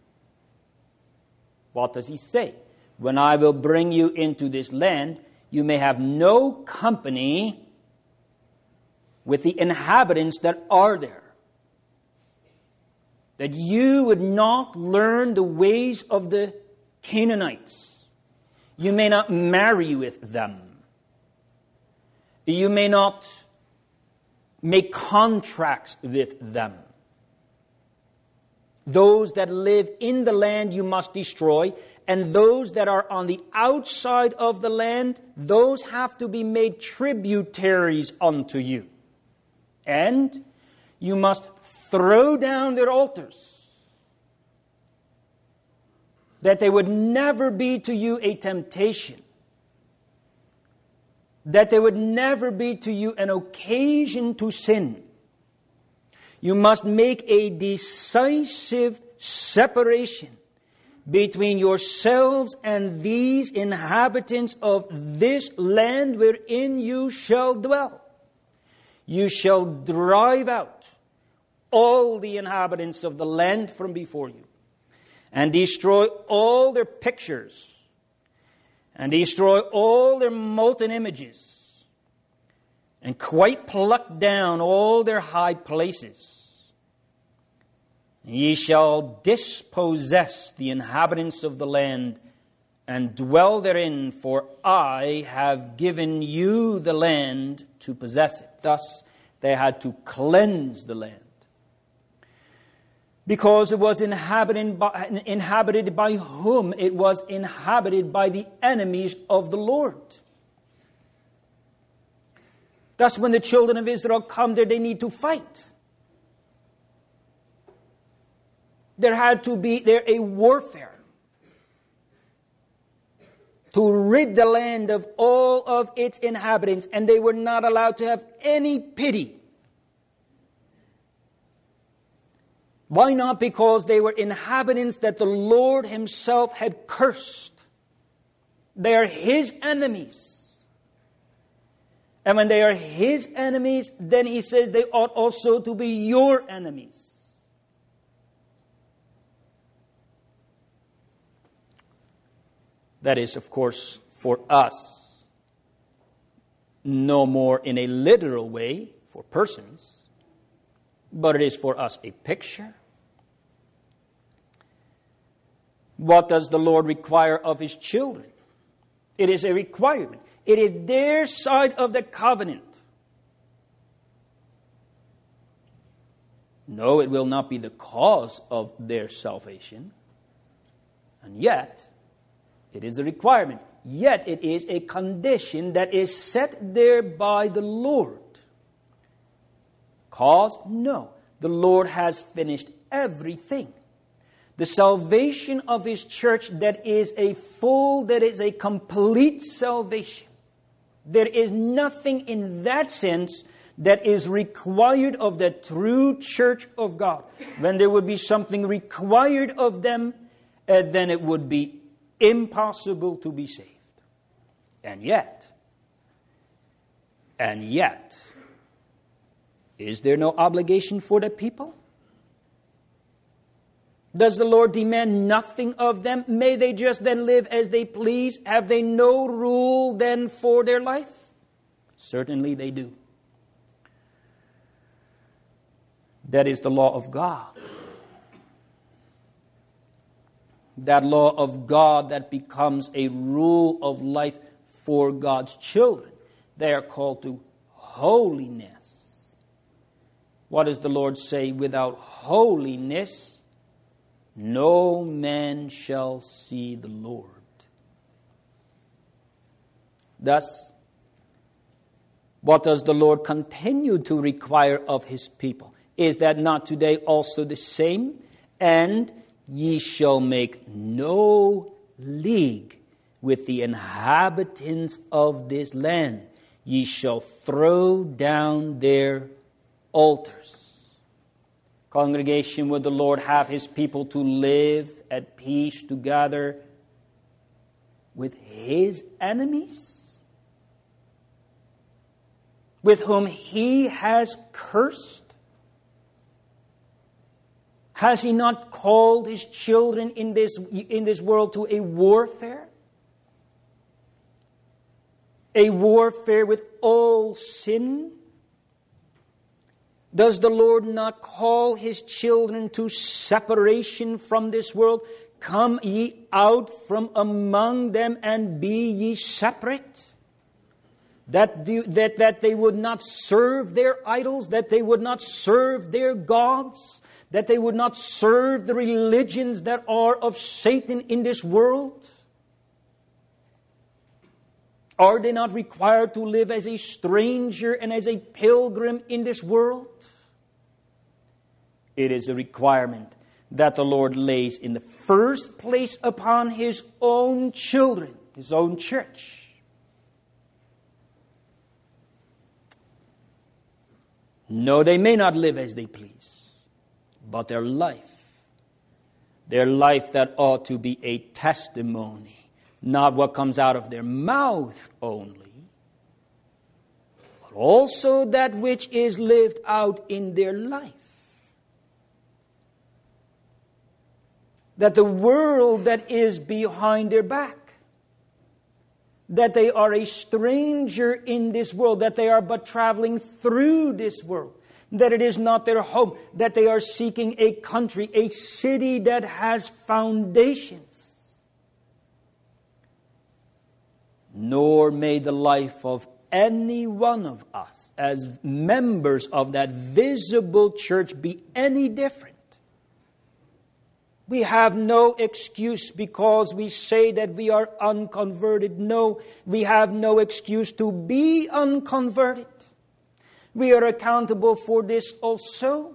What does He say? When I will bring you into this land, you may have no company with the inhabitants that are there. That you would not learn the ways of the Canaanites. You may not marry with them. You may not make contracts with them. Those that live in the land you must destroy, and those that are on the outside of the land, those have to be made tributaries unto you. And you must throw down their altars, that they would never be to you a temptation, that they would never be to you an occasion to sin. You must make a decisive separation between yourselves and these inhabitants of this land wherein you shall dwell. You shall drive out all the inhabitants of the land from before you, and destroy all their pictures, and destroy all their molten images, and quite pluck down all their high places. Ye shall dispossess the inhabitants of the land, and dwell therein, for I have given you the land to possess it. Thus, they had to cleanse the land. Because it was inhabited by whom? It was inhabited by the enemies of the Lord. Thus, when the children of Israel come there, they need to fight. There had to be a warfare to rid the land of all of its inhabitants, and they were not allowed to have any pity. Why not? Because they were inhabitants that the Lord Himself had cursed. They are His enemies. And when they are His enemies, then He says they ought also to be your enemies. That is, of course, for us, no more in a literal way for persons, but it is for us a picture. What does the Lord require of His children? It is a requirement. It is their side of the covenant. No, it will not be the cause of their salvation. And yet, it is a requirement. Yet, it is a condition that is set there by the Lord. Cause? No. The Lord has finished everything. The salvation of His church that is a complete salvation. There is nothing in that sense that is required of the true church of God. When there would be something required of them, then it would be impossible to be saved. And yet, is there no obligation for the people? Does the Lord demand nothing of them? May they just then live as they please? Have they no rule then for their life? Certainly they do. That is the law of God. That law of God that becomes a rule of life for God's children. They are called to holiness. What does the Lord say? Without holiness, no man shall see the Lord. Thus, what does the Lord continue to require of His people? Is that not today also the same? And ye shall make no league with the inhabitants of this land. Ye shall throw down their altars. Congregation, would the Lord have His people to live at peace together with His enemies? With whom He has cursed? Has He not called His children in this world to a warfare? A warfare with all sin? Does the Lord not call His children to separation from this world? Come ye out from among them and be ye separate. That they would not serve their idols, that they would not serve their gods, that they would not serve the religions that are of Satan in this world. Are they not required to live as a stranger and as a pilgrim in this world? It is a requirement that the Lord lays in the first place upon His own children, His own church. No, they may not live as they please, but their life that ought to be a testimony, not what comes out of their mouth only, but also that which is lived out in their life. That the world that is behind their back, that they are a stranger in this world, that they are but traveling through this world, that it is not their home, that they are seeking a country, a city that has foundations. Nor may the life of any one of us as members of that visible church be any different. We have no excuse because we say that we are unconverted. No, we have no excuse to be unconverted. We are accountable for this also.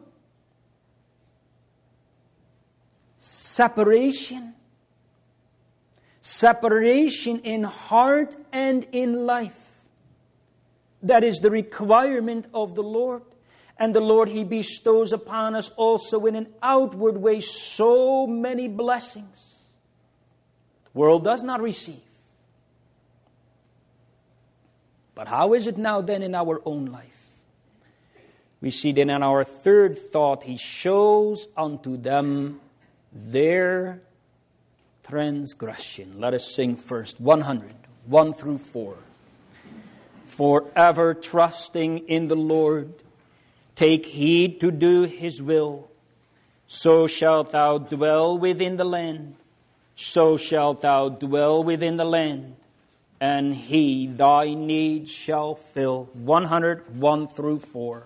Separation. Separation in heart and in life. That is the requirement of the Lord. And the Lord, He bestows upon us also in an outward way so many blessings. The world does not receive. But how is it now then in our own life? We see then in our third thought, He shows unto them their transgression. Let us sing first 100, 1 through 4. Forever trusting in the Lord, take heed to do His will. So shalt thou dwell within the land. So shalt thou dwell within the land. And He thy needs shall fill. 100, 1 through 4.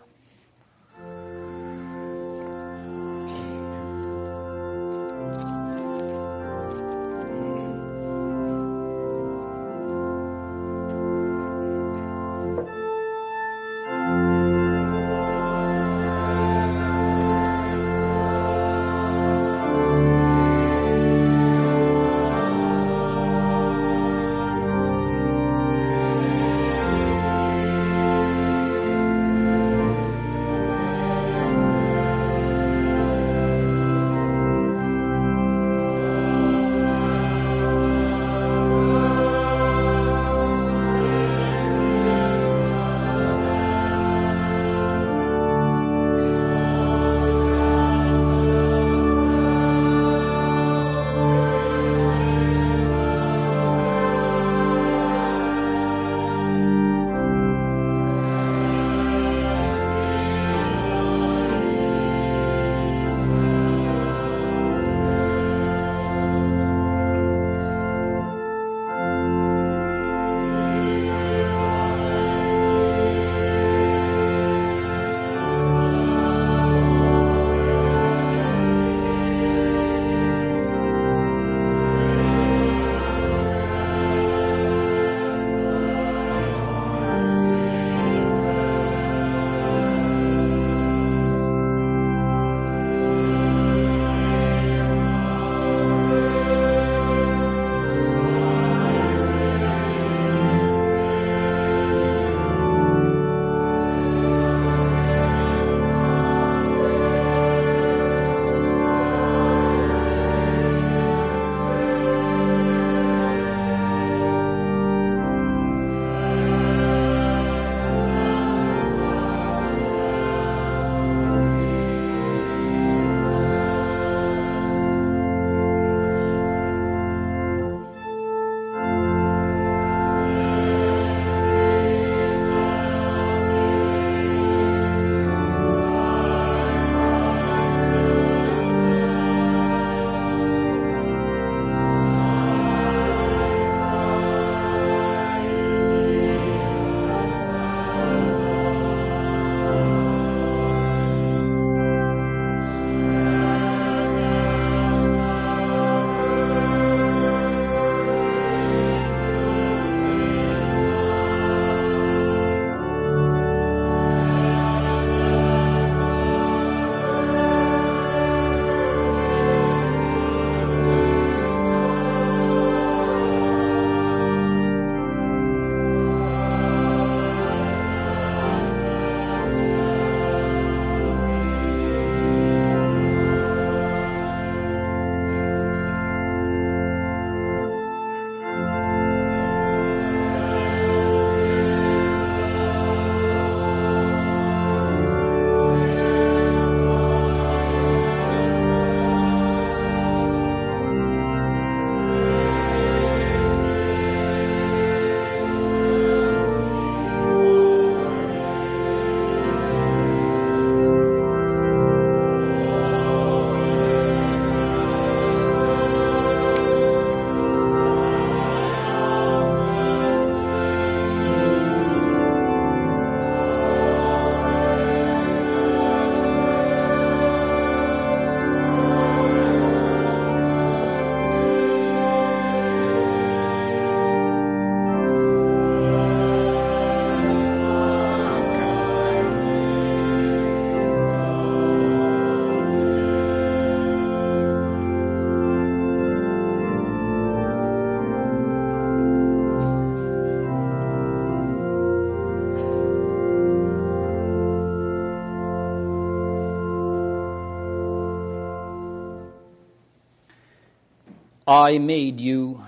I made you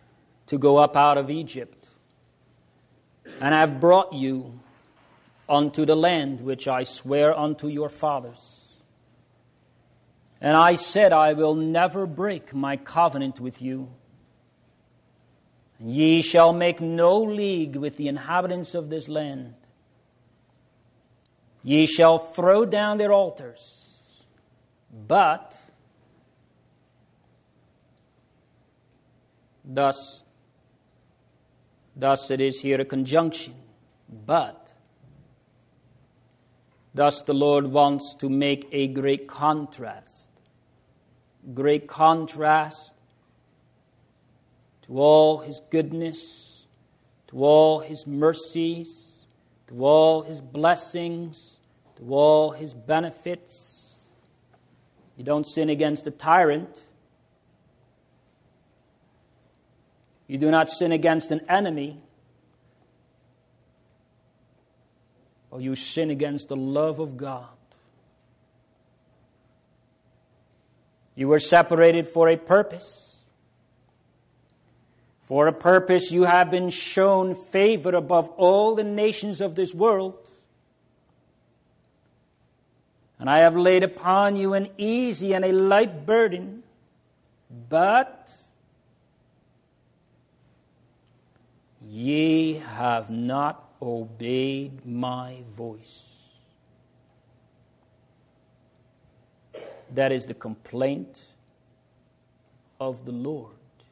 to go up out of Egypt, and have brought you unto the land which I swear unto your fathers, And I said, I will never break my covenant with you. And ye shall make no league with the inhabitants of this land. Ye shall throw down their altars, but thus it is here a conjunction, but thus the Lord wants to make a great contrast to all His goodness, to all His mercies, to all His blessings, to all His benefits. You don't sin against a tyrant. You do not sin against an enemy. Or you sin against the love of God. You were separated for a purpose. For a purpose you have been shown favor above all the nations of this world. And I have laid upon you an easy and a light burden, but ye have not obeyed my voice. That is the complaint of the Lord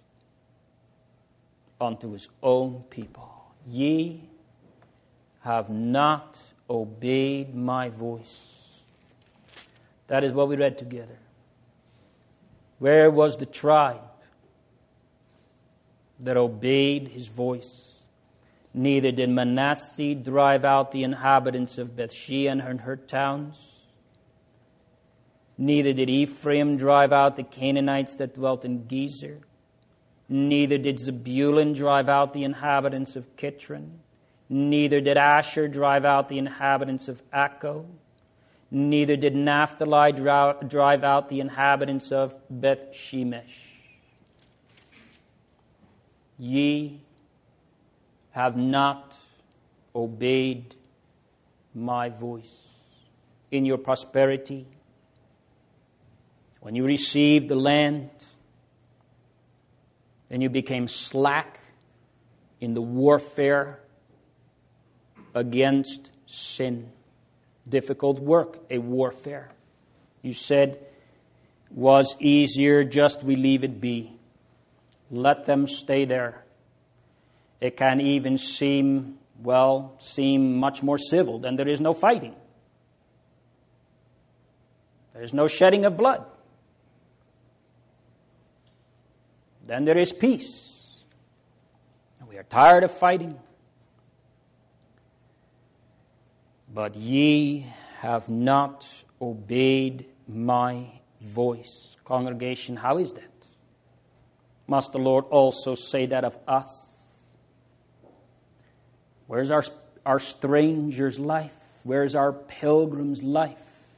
unto His own people. Ye have not obeyed my voice. That is what we read together. Where was the tribe that obeyed His voice? Neither did Manasseh drive out the inhabitants of Bethshean and her towns. Neither did Ephraim drive out the Canaanites that dwelt in Gezer. Neither did Zebulun drive out the inhabitants of Kitron. Neither did Asher drive out the inhabitants of Akko. Neither did Naphtali drive out the inhabitants of Beth Shemesh. Ye have not obeyed my voice. In your prosperity, when you received the land, then you became slack in the warfare against sin. Difficult work, a warfare. You said, was easier, just we leave it be. Let them stay there. It can even seem much more civil. Then there is no fighting. There is no shedding of blood. Then there is peace. And we are tired of fighting. But ye have not obeyed my voice. Congregation, how is that? Must the Lord also say that of us? Where's our stranger's life? Where's our pilgrim's life?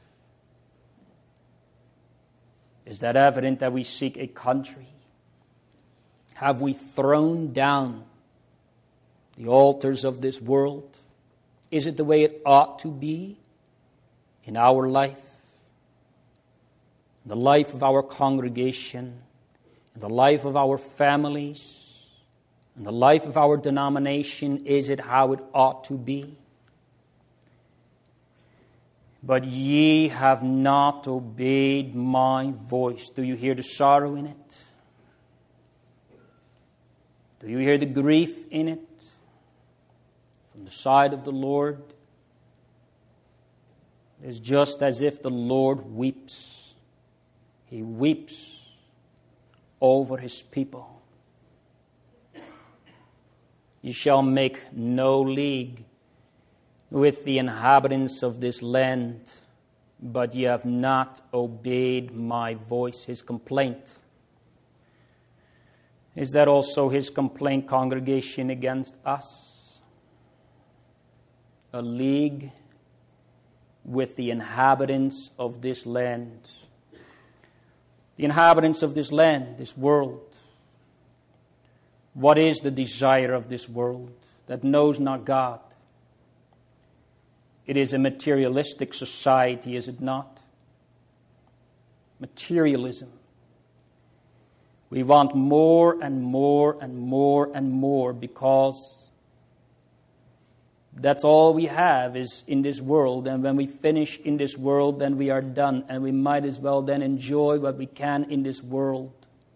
Is that evident that we seek a country? Have we thrown down the altars of this world? Is it the way it ought to be in our life, in the life of our congregation, in the life of our families, in the life of our denomination? Is it how it ought to be? But ye have not obeyed my voice. Do you hear the sorrow in it? Do you hear the grief in it? From the side of the Lord, it's just as if the Lord weeps. He weeps over His people. Ye shall make no league with the inhabitants of this land, but ye have not obeyed my voice. His complaint. Is that also His complaint, congregation, against us? A league with the inhabitants of this land. The inhabitants of this land, this world. What is the desire of this world that knows not God? It is a materialistic society, is it not? materialism. We want more and more and more and more because that's all we have is in this world. And when we finish in this world, then we are done. And we might as well then enjoy what we can in this world.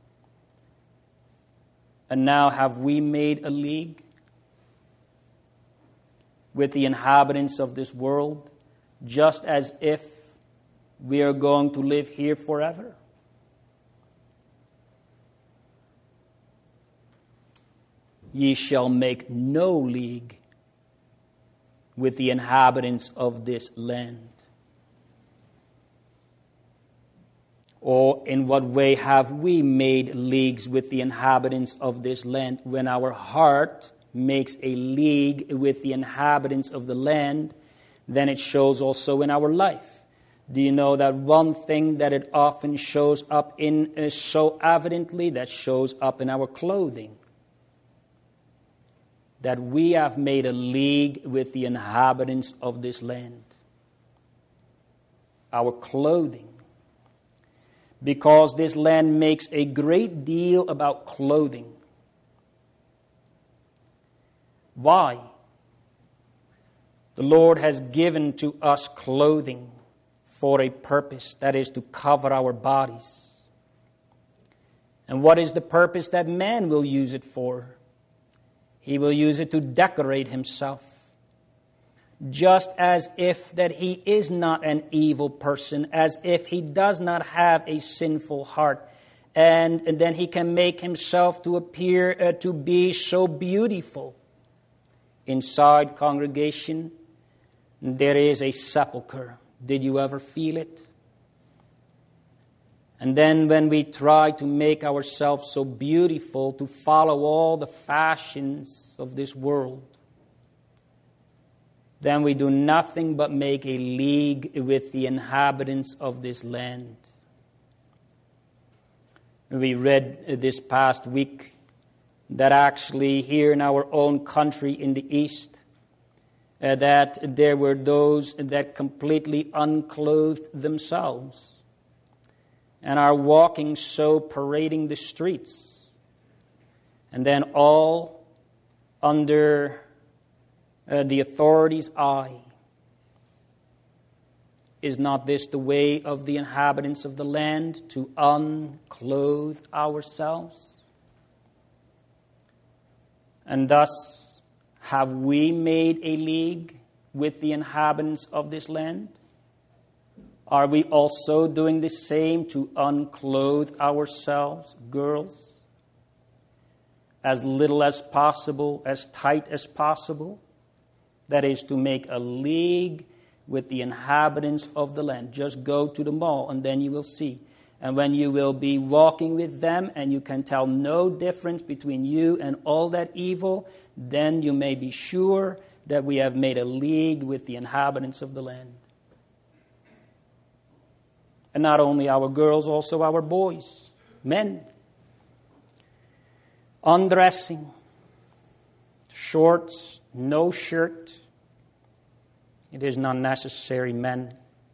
And now have we made a league with the inhabitants of this world, just as if we are going to live here forever? Ye shall make no league with the inhabitants of this land. Or in what way have we made leagues with the inhabitants of this land? When our heart makes a league with the inhabitants of the land, then it shows also in our life. Do you know that one thing that it often shows up in is so evidently, that shows up in our clothing? That we have made a league with the inhabitants of this land. Our clothing. Because this land makes a great deal about clothing. Why? The Lord has given to us clothing for a purpose, that is to cover our bodies. And what is the purpose that man will use it for? He will use it to decorate himself. Just as if that he is not an evil person, as if he does not have a sinful heart. And then he can make himself to appear to be so beautiful. Inside congregation, there is a sepulcher. Did you ever feel it? And then when we try to make ourselves so beautiful, to follow all the fashions of this world, then we do nothing but make a league with the inhabitants of this land. We read this past week that actually here in our own country in the East, that there were those that completely unclothed themselves and are walking so, parading the streets. And then all under the authorities' eye. Is not this the way of the inhabitants of the land, to unclothe ourselves? And thus, have we made a league with the inhabitants of this land? Are we also doing the same to unclothe ourselves, girls? As little as possible, as tight as possible? That is to make a league with the inhabitants of the land. Just go to the mall and then you will see. And when you will be walking with them and you can tell no difference between you and all that evil, then you may be sure that we have made a league with the inhabitants of the land. And not only our girls, also our boys, men. Undressing, shorts, no shirt. It is not necessary, men.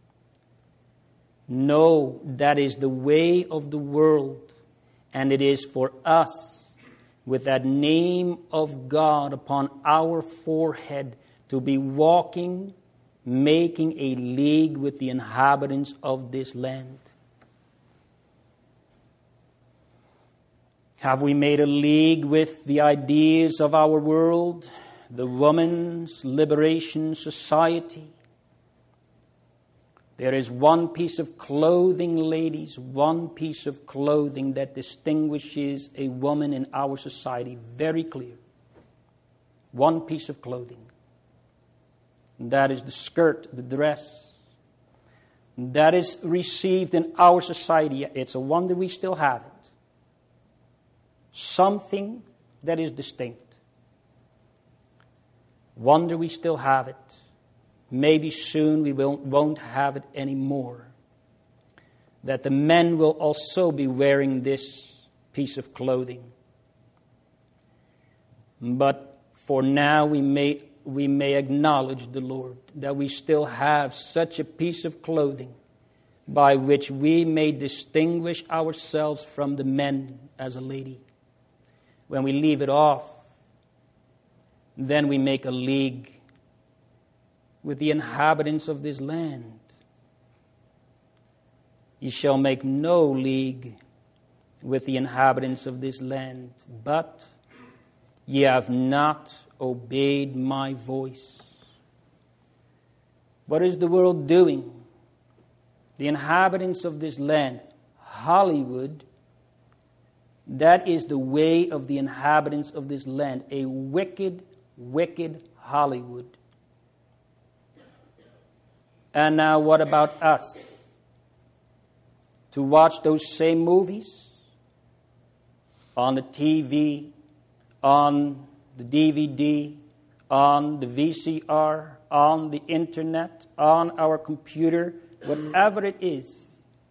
No, that is the way of the world. And it is for us, with that name of God upon our forehead, to be walking, making a league with the inhabitants of this land. Have we made a league with the ideas of our world, the Women's Liberation Society? There is one piece of clothing, ladies, one piece of clothing that distinguishes a woman in our society, very clear. One piece of clothing. And that is the skirt, the dress. That is received in our society. It's a wonder we still have it. Something that is distinct. Wonder we still have it. Maybe soon we won't have it anymore. That the men will also be wearing this piece of clothing. But for now we may acknowledge the Lord that we still have such a piece of clothing by which we may distinguish ourselves from the men as a lady. When we leave it off, then we make a league with the inhabitants of this land. Ye shall make no league with the inhabitants of this land, but ye have not obeyed my voice. What is the world doing? The inhabitants of this land, Hollywood, that is the way of the inhabitants of this land, a wicked, wicked Hollywood. And now what about us? To watch those same movies on the TV, on the DVD, on the VCR, on the internet, on our computer, whatever it is.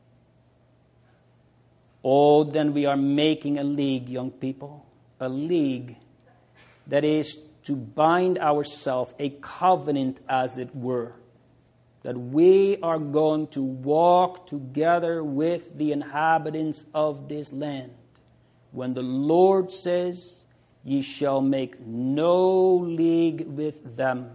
Oh, then we are making a league, young people, a league that is to bind ourselves, a covenant as it were, that we are going to walk together with the inhabitants of this land. When the Lord says, ye shall make no league with them.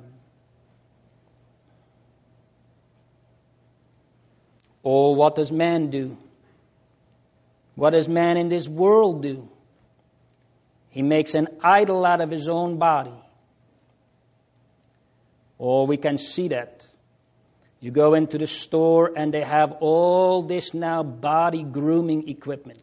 Oh, what does man do? What does man in this world do? He makes an idol out of his own body. Oh, we can see that. You go into the store and they have all this now body grooming equipment.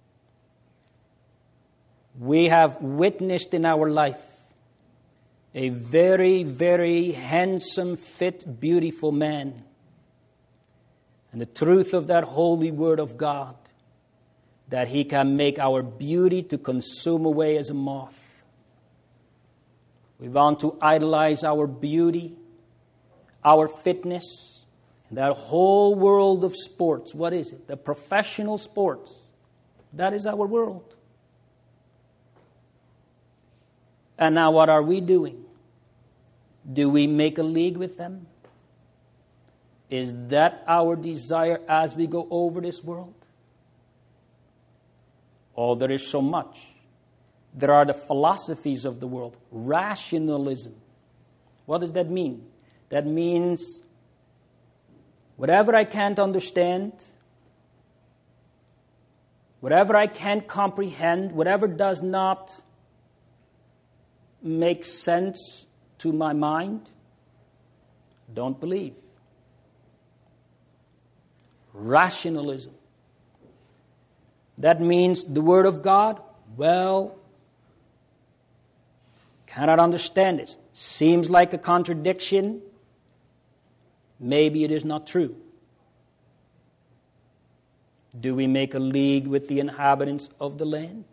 We have witnessed in our life a very, very handsome, fit, beautiful man. And the truth of that holy word of God, that he can make our beauty to consume away as a moth. We want to idolize our beauty, our fitness, and that whole world of sports. What is it? The professional sports. That is our world. And now what are we doing? Do we make a league with them? Is that our desire as we go over this world? Oh, there is so much. There are the philosophies of the world. Rationalism. What does that mean? That means whatever I can't understand, whatever I can't comprehend, whatever does not make sense to my mind, don't believe. Rationalism. That means the Word of God, well, cannot understand this. Seems like a contradiction. Maybe it is not true. Do we make a league with the inhabitants of the land?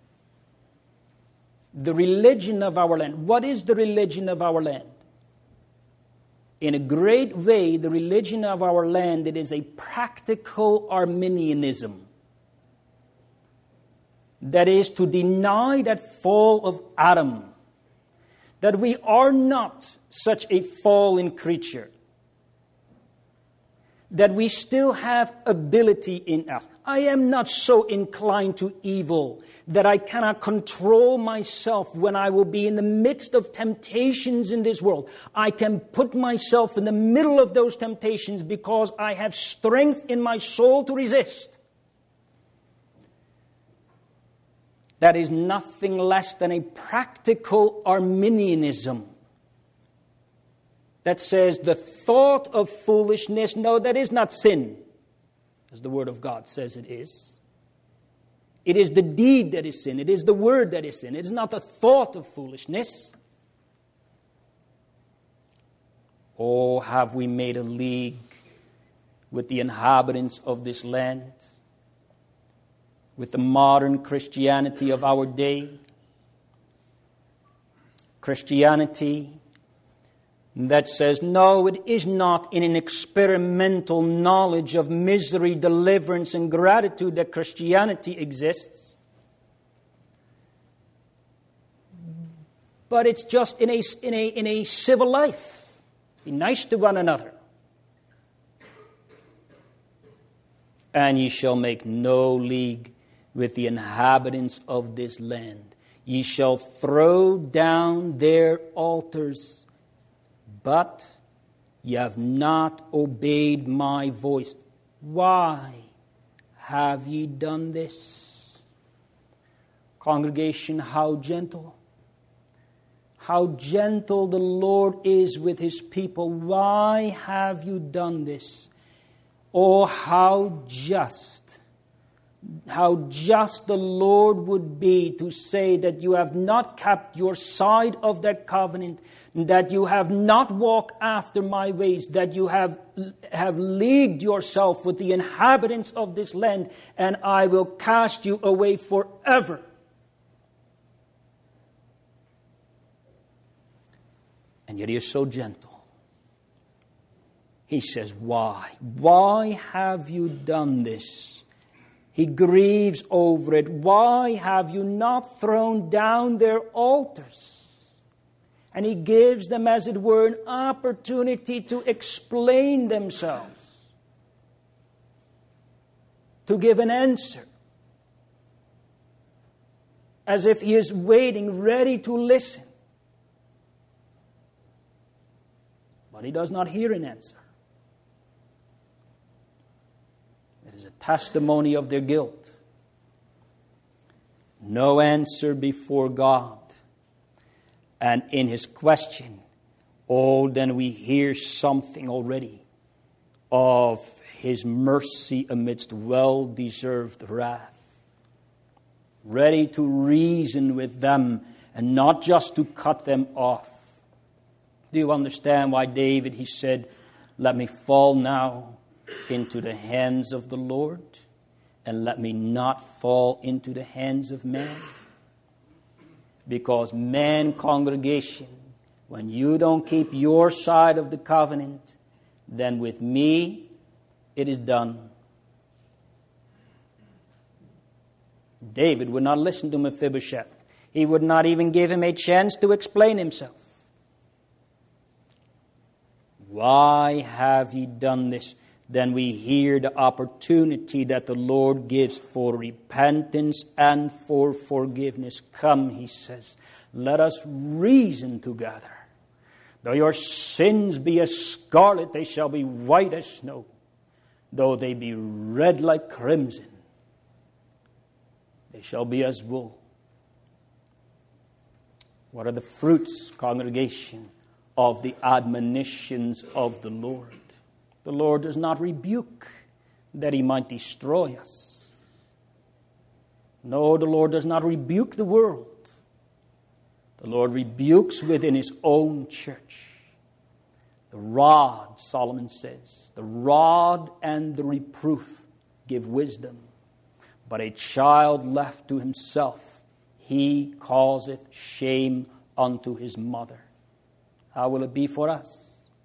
The religion of our land. What is the religion of our land? In a great way, the religion of our land, it is a practical Arminianism. That is to deny that fall of Adam. That we are not such a fallen creature. That we still have ability in us. I am not so inclined to evil that I cannot control myself when I will be in the midst of temptations in this world. I can put myself in the middle of those temptations because I have strength in my soul to resist. That is nothing less than a practical Arminianism that says the thought of foolishness, no, that is not sin, as the Word of God says it is. It is the deed that is sin. It is the word that is sin. It is not the thought of foolishness. Oh, have we made a league with the inhabitants of this land? With the modern Christianity of our day? Christianity that says, no, it is not in an experimental knowledge of misery, deliverance, and gratitude that Christianity exists. But it's just in a civil life. Be nice to one another. and ye shall make no league with the inhabitants of this land. Ye shall throw down their altars, but ye have not obeyed my voice. Why have ye done this? Congregation, how gentle the Lord is with his people. Why have you done this? Oh, how just the Lord would be to say that you have not kept your side of that covenant, that you have not walked after my ways, that you have leagued yourself with the inhabitants of this land, and I will cast you away forever. And yet he is so gentle. He says, why? Why have you done this? He grieves over it. Why have you not thrown down their altars? And he gives them, as it were, an opportunity to explain themselves, to give an answer, as if he is waiting, ready to listen. But he does not hear an answer. It is a testimony of their guilt. No answer before God. And in his question, then we hear something already of his mercy amidst well-deserved wrath. Ready to reason with them and not just to cut them off. Do you understand why David, he said, let me fall now into the hands of the Lord, and let me not fall into the hands of man? Because man, congregation, when you don't keep your side of the covenant, then with me it is done. David would not listen to Mephibosheth. He would not even give him a chance to explain himself. Why have ye done this? Then we hear the opportunity that the Lord gives for repentance and for forgiveness. Come, he says, let us reason together. Though your sins be as scarlet, they shall be white as snow. Though they be red like crimson, they shall be as wool. What are the fruits, congregation, of the admonitions of the Lord? The Lord does not rebuke that he might destroy us. No, the Lord does not rebuke the world. The Lord rebukes within his own church. The rod, Solomon says, the rod and the reproof give wisdom. But a child left to himself, he causeth shame unto his mother. How will it be for us?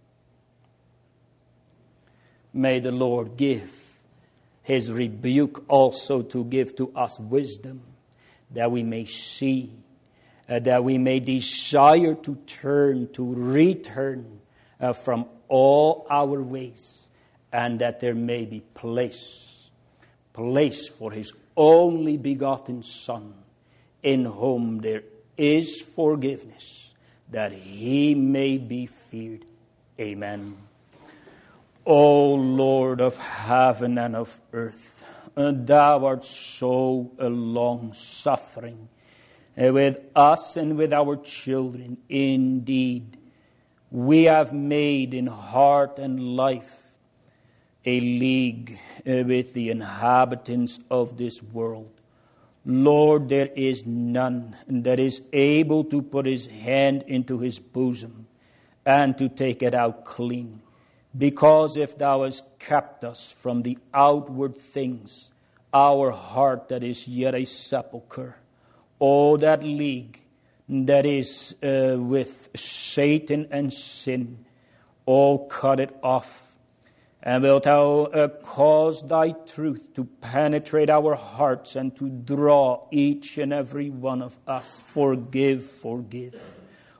May the Lord give his rebuke also to give to us wisdom, that we may see, that we may desire to return from all our ways, and that there may be place for his only begotten Son, in whom there is forgiveness, that he may be feared. Amen. O Lord of heaven and of earth, thou art so long-suffering with us and with our children. Indeed, we have made in heart and life a league with the inhabitants of this world. Lord, there is none that is able to put his hand into his bosom and to take it out clean. Because if thou hast kept us from the outward things, our heart that is yet a sepulchre, that league that is with Satan and sin, cut it off. And wilt thou cause thy truth to penetrate our hearts and to draw each and every one of us. Forgive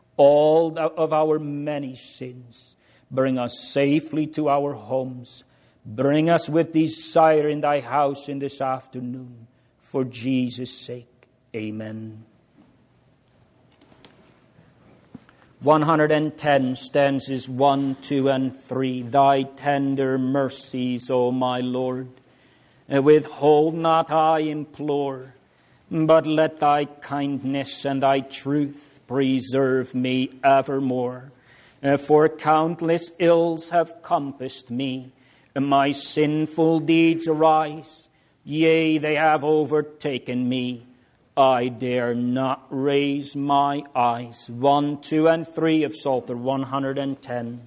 all of our many sins. Bring us safely to our homes. Bring us with desire in thy house in this afternoon. For Jesus' sake, amen. 110 stanzas 1, 2, and 3. Thy tender mercies, O my Lord, withhold not, I implore, but let thy kindness and thy truth preserve me evermore. For countless ills have compassed me, my sinful deeds arise, yea, they have overtaken me. I dare not raise my eyes. 1, 2, and 3 of Psalter 110.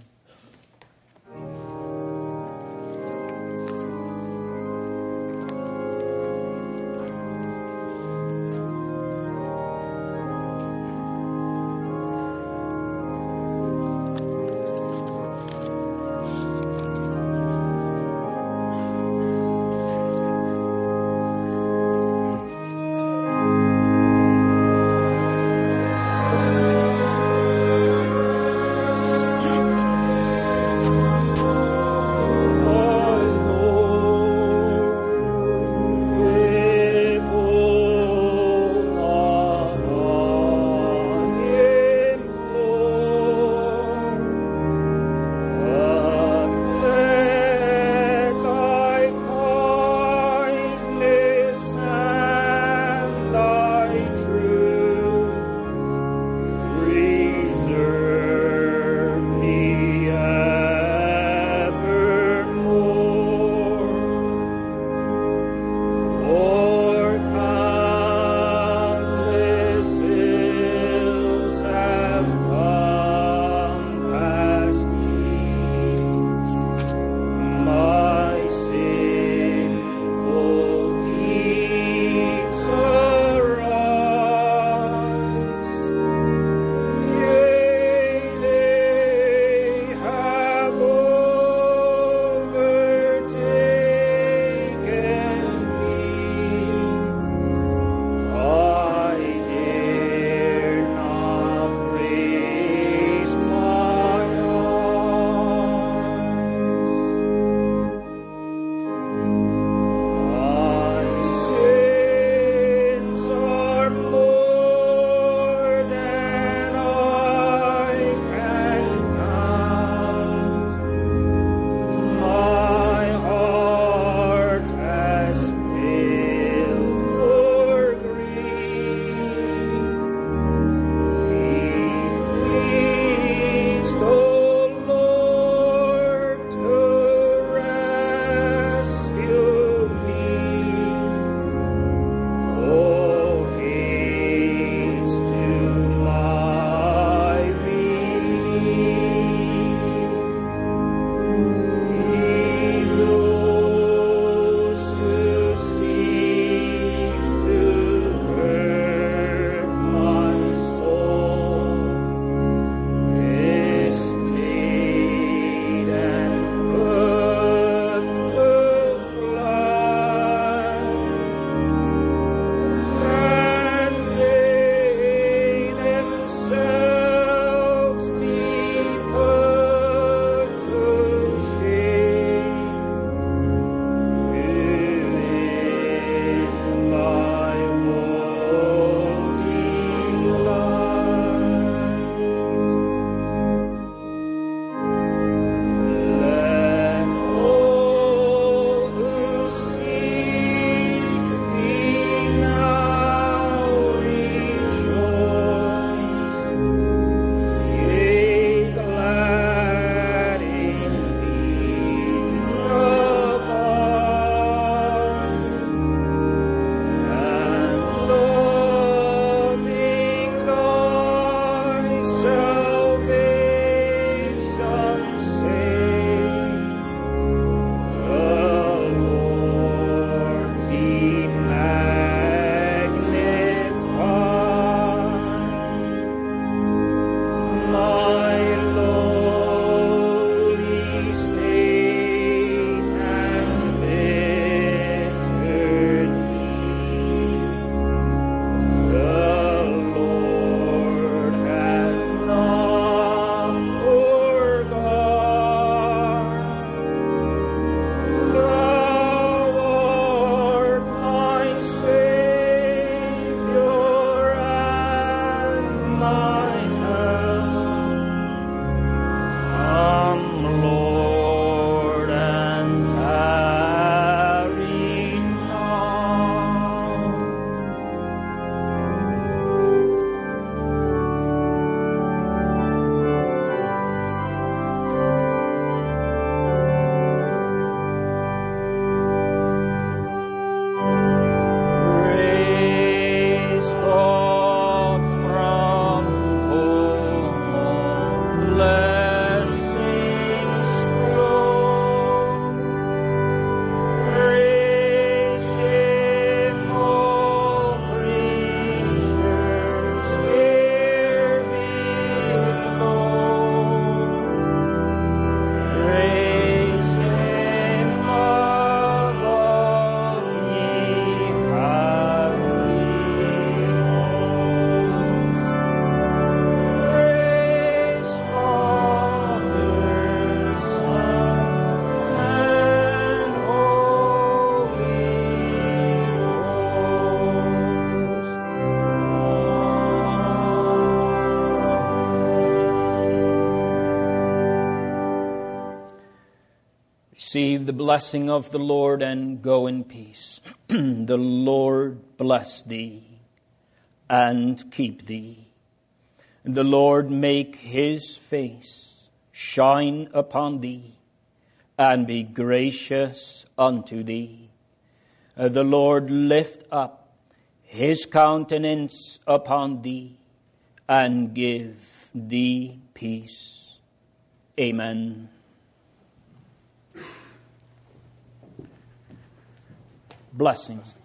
Receive the blessing of the Lord and go in peace. The Lord bless thee and keep thee. The Lord make his face shine upon thee and be gracious unto thee. The Lord lift up his countenance upon thee and give thee peace. Amen. Blessings.